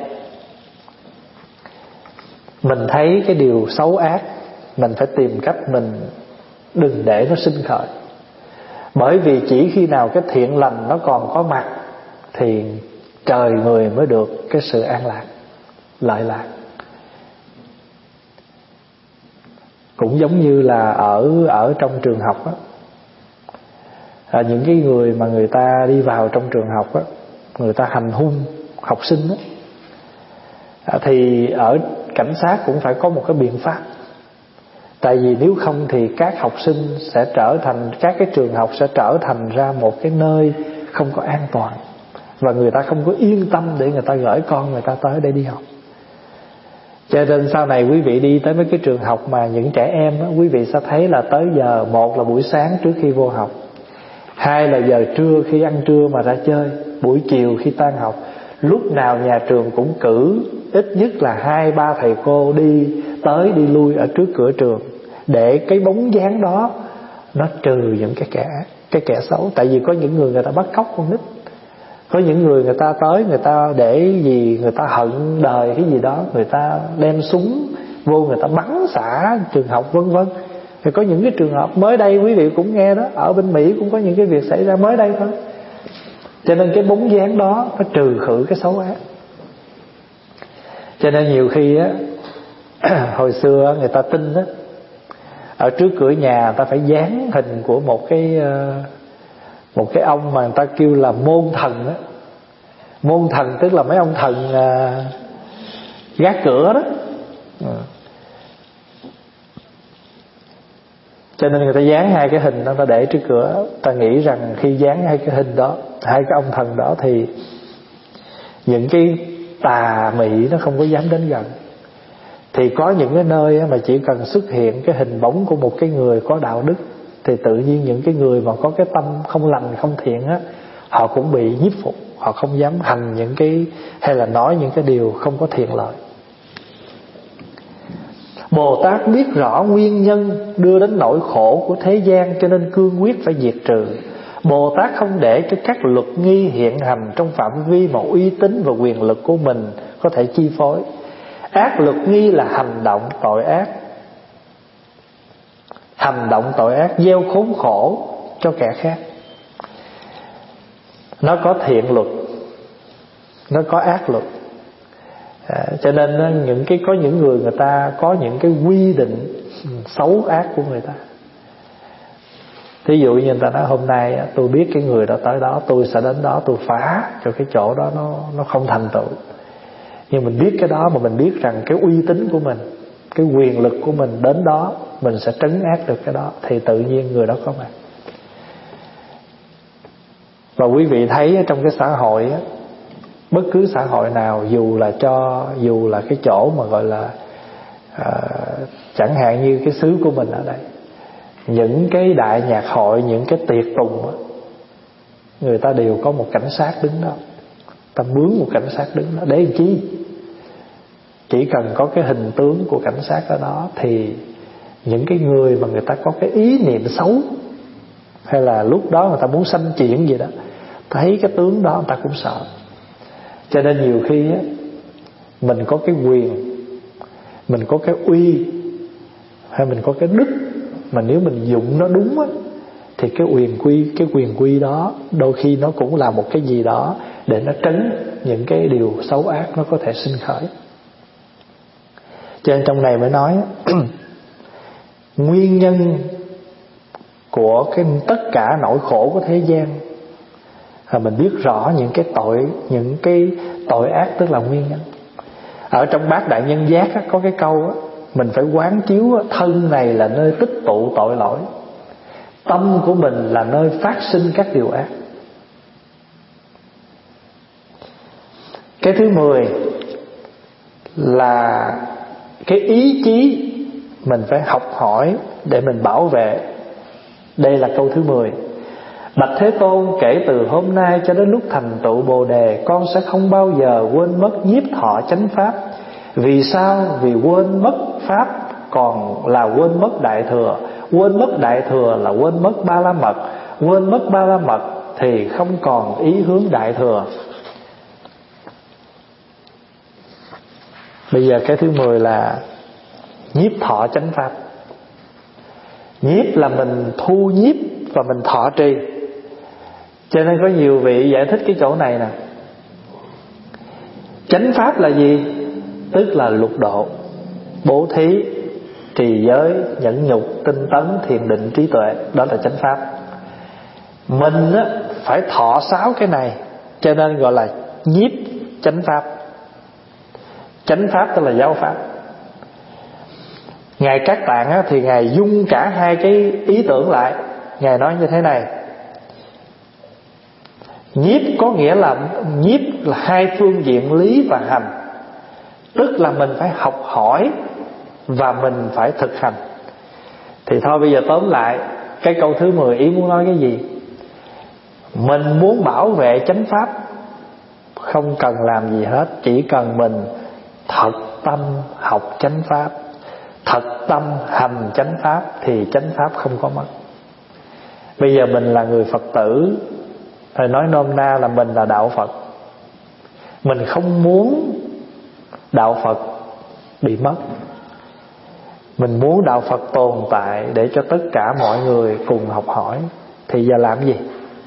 mình thấy cái điều xấu ác, mình phải tìm cách mình đừng để nó sinh khởi. Bởi vì chỉ khi nào cái thiện lành nó còn có mặt thì trời người mới được cái sự an lạc, lợi lạc. Cũng giống như là ở ở trong trường học á, à, những cái người mà người ta đi vào trong trường học á, người ta hành hung học sinh á, à, thì ở cảnh sát cũng phải có một cái biện pháp. Tại vì nếu không thì các học sinh sẽ trở thành, các cái trường học sẽ trở thành ra một cái nơi không có an toàn, và người ta không có yên tâm để người ta gửi con người ta tới để đi học. Cho nên sau này quý vị đi tới mấy cái trường học mà những trẻ em đó, quý vị sẽ thấy là tới giờ, một là buổi sáng trước khi vô học, hai là giờ trưa khi ăn trưa mà ra chơi, buổi chiều khi tan học. Lúc nào nhà trường cũng cử ít nhất là hai ba thầy cô đi tới đi lui ở trước cửa trường, để cái bóng dáng đó nó trừ những cái kẻ cái kẻ xấu. Tại vì có những người người ta bắt cóc con nít, có những người người ta tới người ta để gì người ta hận đời cái gì đó, người ta đem súng vô người ta bắn xả trường học vân vân. Thì có những cái trường hợp mới đây quý vị cũng nghe đó, ở bên Mỹ cũng có những cái việc xảy ra mới đây thôi. Cho nên cái bóng dáng đó nó trừ khử cái xấu ác. Cho nên nhiều khi á, hồi xưa người ta tin á, ở trước cửa nhà người ta phải dán hình của một cái một cái ông mà người ta kêu là môn thần á. Môn thần tức là mấy ông thần uh, gác cửa đó. Ừ. Cho nên người ta dán hai cái hình đó, ta để trước cửa. Ta nghĩ rằng khi dán hai cái hình đó, hai cái ông thần đó, thì những cái tà mị nó không có dám đến gần. Thì có những cái nơi mà chỉ cần xuất hiện cái hình bóng của một cái người có đạo đức, thì tự nhiên những cái người mà có cái tâm không lành không thiện á, họ cũng bị nhiếp phục, họ không dám hành những cái hay là nói những cái điều không có thiện lợi. Bồ Tát biết rõ nguyên nhân đưa đến nỗi khổ của thế gian, cho nên cương quyết phải diệt trừ. Bồ Tát không để cho các luật nghi hiện hành trong phạm vi mà uy tín và quyền lực của mình có thể chi phối. Ác luật nghi là hành động tội ác, hành động tội ác gieo khốn khổ cho kẻ khác. Nó có thiện luật, nó có ác luật. À, cho nên những cái có những người người ta có những cái quy định xấu ác của người ta. Thí dụ như người ta nói hôm nay tôi biết cái người đó tới đó, tôi sẽ đến đó tôi phá cho cái chỗ đó nó nó không thành tựu. Nhưng mình biết cái đó mà mình biết rằng cái uy tín của mình, cái quyền lực của mình đến đó, mình sẽ trấn áp được cái đó, thì tự nhiên người đó có mặt. Và quý vị thấy trong cái xã hội á, bất cứ xã hội nào, dù là cho dù là cái chỗ mà gọi là à, chẳng hạn như cái xứ của mình ở đây, những cái đại nhạc hội, những cái tiệc tùng á, người ta đều có một cảnh sát đứng đó, ta mướn một cảnh sát đứng đó để làm chi? Chỉ cần có cái hình tướng của cảnh sát ở đó, thì những cái người mà người ta có cái ý niệm xấu, hay là lúc đó người ta muốn sanh chuyện gì đó, thấy cái tướng đó người ta cũng sợ. Cho nên nhiều khi á, mình có cái quyền, mình có cái uy, hay mình có cái đức, mà nếu mình dụng nó đúng á, thì cái quyền quy, cái quyền quy đó đôi khi nó cũng là một cái gì đó để nó tránh những cái điều xấu ác nó có thể sinh khởi. Cho nên trong này mới nói nguyên nhân của cái tất cả nỗi khổ của thế gian là mình biết rõ những cái tội, những cái tội ác tức là nguyên nhân. Ở trong Bát Đại Nhân Giác á, có cái câu á, Mình phải quán chiếu thân này là nơi tích tụ tội lỗi, tâm của mình là nơi phát sinh các điều ác. Cái thứ mười là cái ý chí mình phải học hỏi để mình bảo vệ. Đây là câu thứ mười. Bạch Thế Tôn, kể từ hôm nay cho đến lúc thành tựu Bồ Đề, con sẽ không bao giờ quên mất nhiếp thọ chánh pháp. Vì sao? Vì quên mất pháp còn là quên mất đại thừa. Quên mất đại thừa là quên mất ba la mật. Quên mất ba la mật thì không còn ý hướng đại thừa. Bây giờ cái thứ mười là nhiếp thọ chánh pháp. Nhiếp là mình thu nhiếp và mình thọ trì. Cho nên có nhiều vị giải thích cái chỗ này nè. Chánh pháp là gì? Tức là lục độ, bố thí, trì giới, nhẫn nhục, tinh tấn, thiền định, trí tuệ. Đó là chánh pháp. Mình á, phải thọ sáu cái này, cho nên gọi là nhiếp chánh pháp. Chánh pháp tức là giáo pháp. Ngài Các Tạng á, thì Ngài dung cả hai cái ý tưởng lại. Ngài nói như thế này: nhiếp có nghĩa là nhiếp là hai phương diện lý và hành. Tức là mình phải học hỏi và mình phải thực hành. Thì thôi bây giờ tóm lại cái câu thứ mười, ý muốn nói cái gì? Mình muốn bảo vệ chánh pháp, không cần làm gì hết, chỉ cần mình thật tâm học chánh pháp, thật tâm hành chánh pháp, thì chánh pháp không có mất. Bây giờ mình là người Phật tử, thầy nói nôm na là mình là đạo Phật. Mình không muốn đạo Phật bị mất. Mình muốn đạo Phật tồn tại để cho tất cả mọi người cùng học hỏi. Thì giờ làm gì?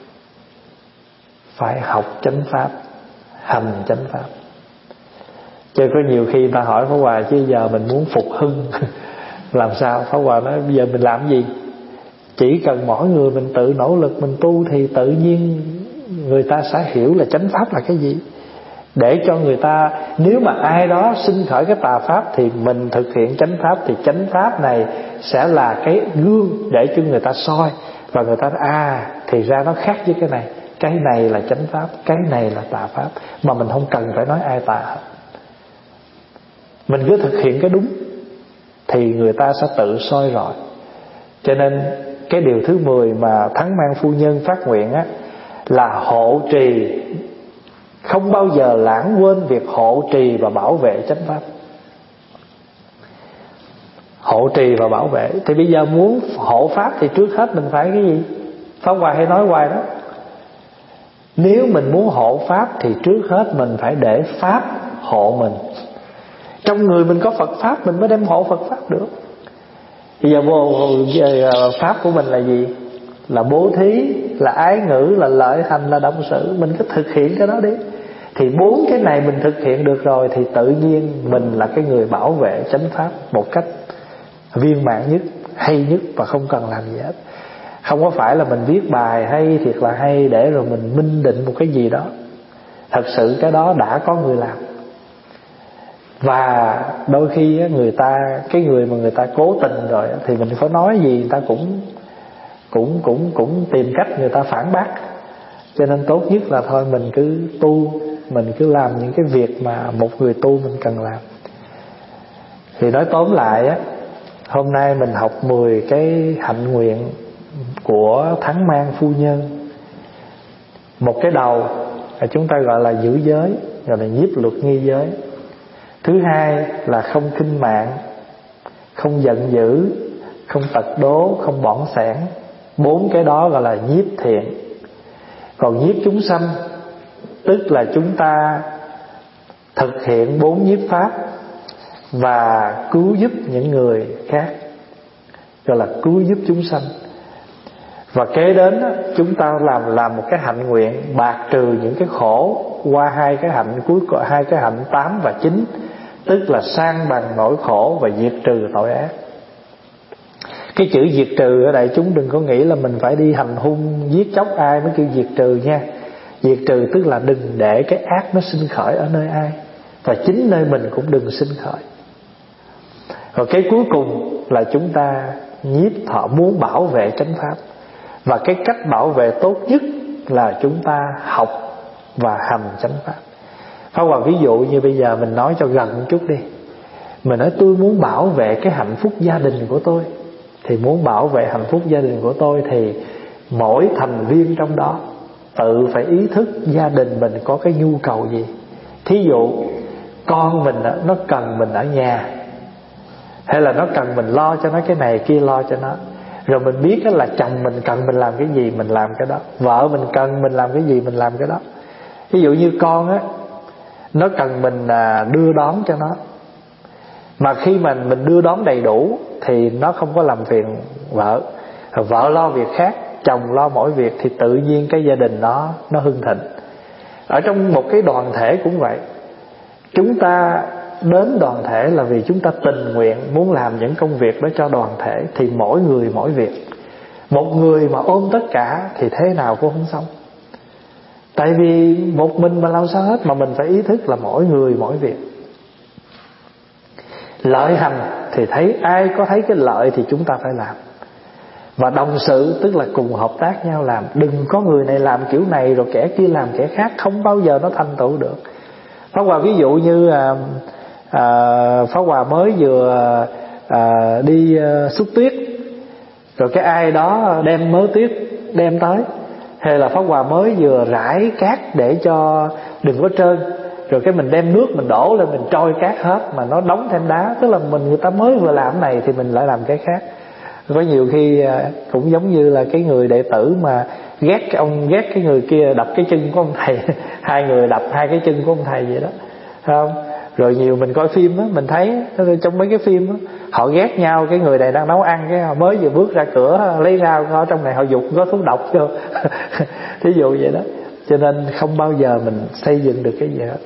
Phải học chánh pháp, hành chánh pháp. Chứ có nhiều khi ta hỏi Pháp Hòa, chứ giờ mình muốn phục hưng làm sao? Pháp Hòa nói bây giờ mình làm gì? Chỉ cần mỗi người mình tự nỗ lực mình tu, thì tự nhiên người ta sẽ hiểu là chánh pháp là cái gì. Để cho người ta, nếu mà ai đó sinh khởi cái tà pháp, thì mình thực hiện chánh pháp, thì chánh pháp này sẽ là cái gương để cho người ta soi. Và người ta nói, à thì ra nó khác với cái này. Cái này là chánh pháp, cái này là tà pháp. Mà mình không cần phải nói ai tà hết. Mình cứ thực hiện cái đúng thì người ta sẽ tự soi rọi. Cho nên cái điều thứ mười mà Thắng Mang Phu Nhân phát nguyện á, là hộ trì, không bao giờ lãng quên việc hộ trì và bảo vệ chánh pháp. Hộ trì và bảo vệ. Thì bây giờ muốn hộ pháp thì trước hết mình phải cái gì? Pháp Hòa hay nói hoài đó, nếu mình muốn hộ pháp thì trước hết mình phải để pháp hộ mình. Trong người mình có Phật pháp, mình mới đem hộ Phật pháp được. Bây giờ pháp của mình là gì? Là bố thí, là ái ngữ, là lợi hành, là động sự. Mình cứ thực hiện cái đó đi. Thì bốn cái này mình thực hiện được rồi, thì tự nhiên mình là cái người bảo vệ chánh pháp một cách viên mãn nhất, hay nhất, và không cần làm gì hết. Không có phải là mình viết bài hay thiệt là hay để rồi mình minh định một cái gì đó. Thật sự cái đó đã có người làm. Và đôi khi người ta, cái người mà người ta cố tình rồi thì mình có nói gì người ta cũng cũng cũng cũng tìm cách người ta phản bác. Cho nên tốt nhất là thôi mình cứ tu, mình cứ làm những cái việc mà một người tu mình cần làm. Thì nói tóm lại á, hôm nay mình học mười cái hạnh nguyện của Thắng Mang Phu Nhân. Một cái đầu là chúng ta gọi là giữ giới, gọi là nhiếp luật nghi giới. Thứ hai là không khinh mạng, không giận dữ, không tật đố, không bỏng sẻn. Bốn cái đó gọi là nhiếp thiện. Còn nhiếp chúng sanh tức là chúng ta thực hiện bốn nhiếp pháp và cứu giúp những người khác, gọi là cứu giúp chúng sanh. Và kế đến chúng ta làm làm một cái hạnh nguyện bạc trừ những cái khổ qua hai cái hạnh cuối, hai cái hạnh tám và chín, tức là san bằng nỗi khổ và diệt trừ tội ác. Cái chữ diệt trừ ở đây chúng đừng có nghĩ là mình phải đi hành hung giết chóc ai mới kêu diệt trừ nha. Diệt trừ tức là đừng để cái ác nó sinh khởi ở nơi ai, và chính nơi mình cũng đừng sinh khởi. Rồi cái cuối cùng là chúng ta nhiếp thọ muốn bảo vệ chánh pháp. Và cái cách bảo vệ tốt nhất là chúng ta học và hành chánh pháp. Pháp Hòa ví dụ như bây giờ mình nói cho gần một chút đi. Mình nói tôi muốn bảo vệ cái hạnh phúc gia đình của tôi. Thì muốn bảo vệ hạnh phúc gia đình của tôi thì mỗi thành viên trong đó tự phải ý thức gia đình mình có cái nhu cầu gì. Thí dụ con mình nó cần mình ở nhà, hay là nó cần mình lo cho nó cái này kia, lo cho nó. Rồi mình biết là chồng mình cần mình làm cái gì, mình làm cái đó. Vợ mình cần mình làm cái gì, mình làm cái đó. Ví dụ như con á, nó cần mình đưa đón cho nó, mà khi mà mình đưa đón đầy đủ thì nó không có làm phiền vợ. Vợ lo việc khác, chồng lo mỗi việc, thì tự nhiên cái gia đình nó nó hưng thịnh. Ở trong một cái đoàn thể cũng vậy. Chúng ta đến đoàn thể là vì chúng ta tình nguyện muốn làm những công việc đó cho đoàn thể. Thì mỗi người mỗi việc. Một người mà ôm tất cả thì thế nào cũng không xong. Tại vì một mình mà làm sao hết, mà mình phải ý thức là mỗi người mỗi việc. Lợi hành thì thấy ai có thấy cái lợi thì chúng ta phải làm. Và đồng sự tức là cùng hợp tác nhau làm. Đừng có người này làm kiểu này rồi kẻ kia làm kẻ khác, không bao giờ nó thành tựu được. Pháp Hòa ví dụ như à, à, Pháp Hòa mới vừa à, đi à, xúc tuyết, rồi cái ai đó đem mớ tuyết đem tới. Hay là Pháp Hòa mới vừa rải cát để cho đừng có trơn, rồi cái mình đem nước mình đổ lên, mình trôi cát hết mà nó đóng thêm đá. Tức là mình người ta mới vừa làm này thì mình lại làm cái khác. Có nhiều khi cũng giống như là cái người đệ tử mà ghét cái ông ghét cái người kia đập cái chân của ông thầy. Hai người đập hai cái chân của ông thầy vậy đó, không? Rồi nhiều mình coi phim á, mình thấy trong mấy cái phim á, họ ghét nhau. Cái người này đang nấu ăn, cái họ mới vừa bước ra cửa lấy rau, ở trong này họ dục có thuốc độc vô. Thí dụ vậy đó. Cho nên không bao giờ mình xây dựng được cái gì hết.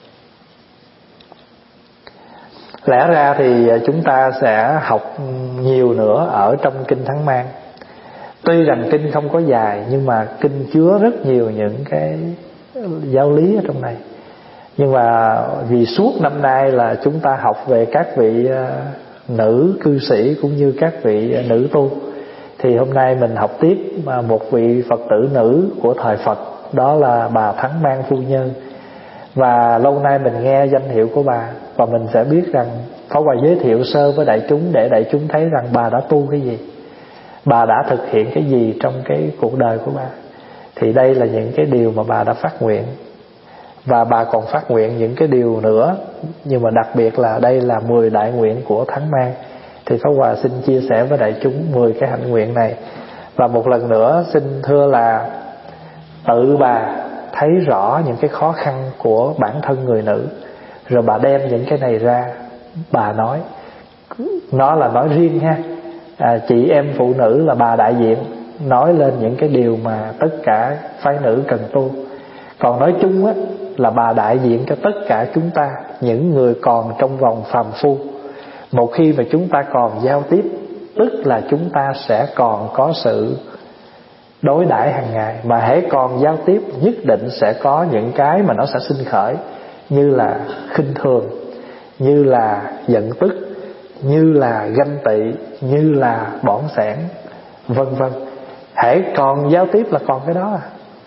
Lẽ ra thì chúng ta sẽ học nhiều nữa ở trong Kinh Thắng Mang. Tuy rằng kinh không có dài, nhưng mà kinh chứa rất nhiều những cái giáo lý ở trong này. Nhưng mà vì suốt năm nay là chúng ta học về các vị nữ cư sĩ cũng như các vị nữ tu, thì hôm nay mình học tiếp một vị Phật tử nữ của thời Phật, đó là bà Thắng Mang Phu Nhân. Và lâu nay mình nghe danh hiệu của bà, và mình sẽ biết rằng Pháp Hòa giới thiệu sơ với đại chúng để đại chúng thấy rằng bà đã tu cái gì, bà đã thực hiện cái gì trong cái cuộc đời của bà. Thì đây là những cái điều mà bà đã phát nguyện. Và bà còn phát nguyện những cái điều nữa, nhưng mà đặc biệt là đây là mười đại nguyện của Thắng Mang. Thì Pháp Hòa xin chia sẻ với đại chúng mười cái hạnh nguyện này. Và một lần nữa xin thưa là tự bà thấy rõ những cái khó khăn của bản thân người nữ, rồi bà đem những cái này ra bà nói. Nó là nói riêng ha, à, chị em phụ nữ là bà đại diện, nói lên những cái điều mà tất cả phái nữ cần tu. Còn nói chung á, là bà đại diện cho tất cả chúng ta, những người còn trong vòng phàm phu. Một khi mà chúng ta còn giao tiếp, tức là chúng ta sẽ còn có sự đối đãi hàng ngày. Mà hễ còn giao tiếp, nhất định sẽ có những cái mà nó sẽ sinh khởi, như là khinh thường, như là giận tức, như là ganh tị, như là bỏng sẻn, vân vân. Hễ còn giao tiếp là còn cái đó à.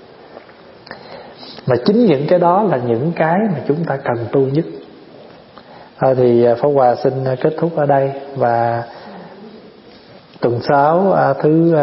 Mà chính những cái đó là những cái mà chúng ta cần tu nhất. Thôi thì Pháp Hòa xin kết thúc ở đây. Và tuần sáu thứ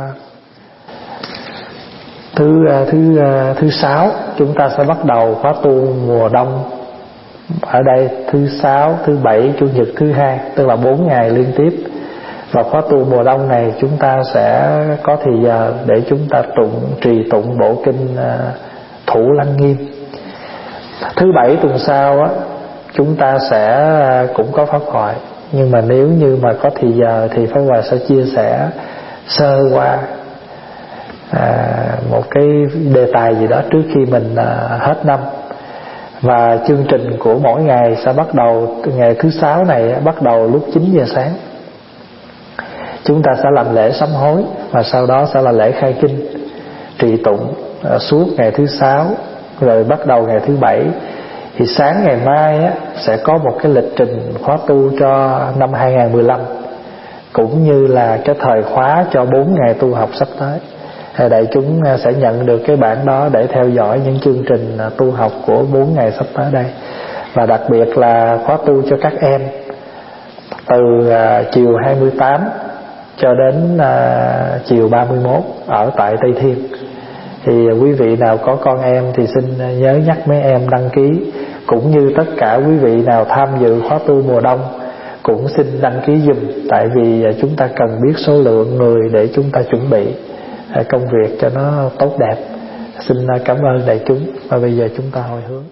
thứ thứ thứ sáu chúng ta sẽ bắt đầu khóa tu mùa đông ở đây, thứ sáu, thứ bảy, chủ nhật, thứ hai, tức là bốn ngày liên tiếp. Và khóa tu mùa đông này chúng ta sẽ có thời giờ để chúng ta tụng trì tụng bộ kinh Thủ Lăng Nghiêm. Thứ bảy tuần sau á, chúng ta sẽ cũng có pháp thoại, nhưng mà nếu như mà có thì giờ thì Pháp Hòa sẽ chia sẻ sơ qua à, một cái đề tài gì đó trước khi mình à, hết năm. Và chương trình của mỗi ngày sẽ bắt đầu ngày thứ sáu này, bắt đầu lúc chín giờ sáng. Chúng ta sẽ làm lễ sám hối, và sau đó sẽ là lễ khai kinh, trì tụng à, suốt ngày thứ sáu, rồi bắt đầu ngày thứ bảy. Thì sáng ngày mai á, sẽ có một cái lịch trình khóa tu cho năm hai không một lăm, cũng như là cái thời khóa cho bốn ngày tu học sắp tới. Đại chúng sẽ nhận được cái bản đó để theo dõi những chương trình tu học của bốn ngày sắp tới đây. Và đặc biệt là khóa tu cho các em từ à, chiều hai mươi tám cho đến à, chiều ba mươi mốt ở tại Tây Thiên. Thì quý vị nào có con em thì xin nhớ nhắc mấy em đăng ký, cũng như tất cả quý vị nào tham dự khóa tu mùa đông cũng xin đăng ký giùm, tại vì chúng ta cần biết số lượng người để chúng ta chuẩn bị công việc cho nó tốt đẹp. Xin cảm ơn đại chúng, và bây giờ chúng ta hồi hướng.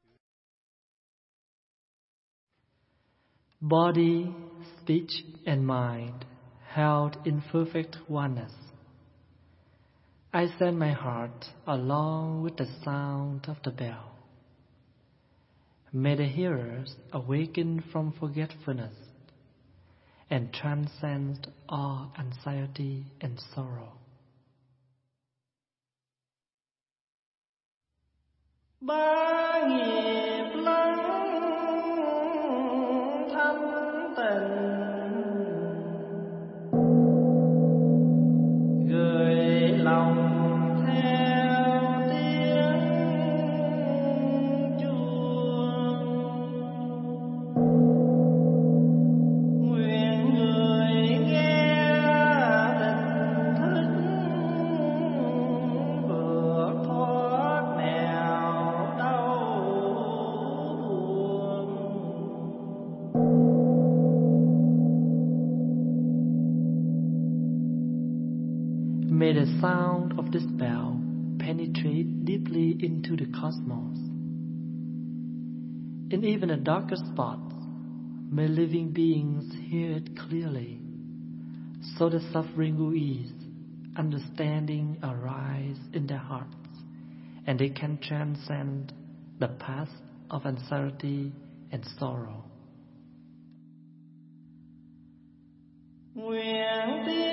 Body, speech and mind held in perfect oneness. I send my heart along with the sound of the bell. May the hearers awaken from forgetfulness and transcend all anxiety and sorrow.
Ba nghiệp lắng thanh tịnh, gửi lòng theo tiếng chuông. Nguyện người nghe tỉnh thức vượt thoát nẻo đau buồn.
May the sound of this bell penetrate deeply into the cosmos. In even the darkest spots, may living beings hear it clearly, so the suffering will ease, understanding arise in their hearts, and they can transcend the path of anxiety and sorrow.
Nguyện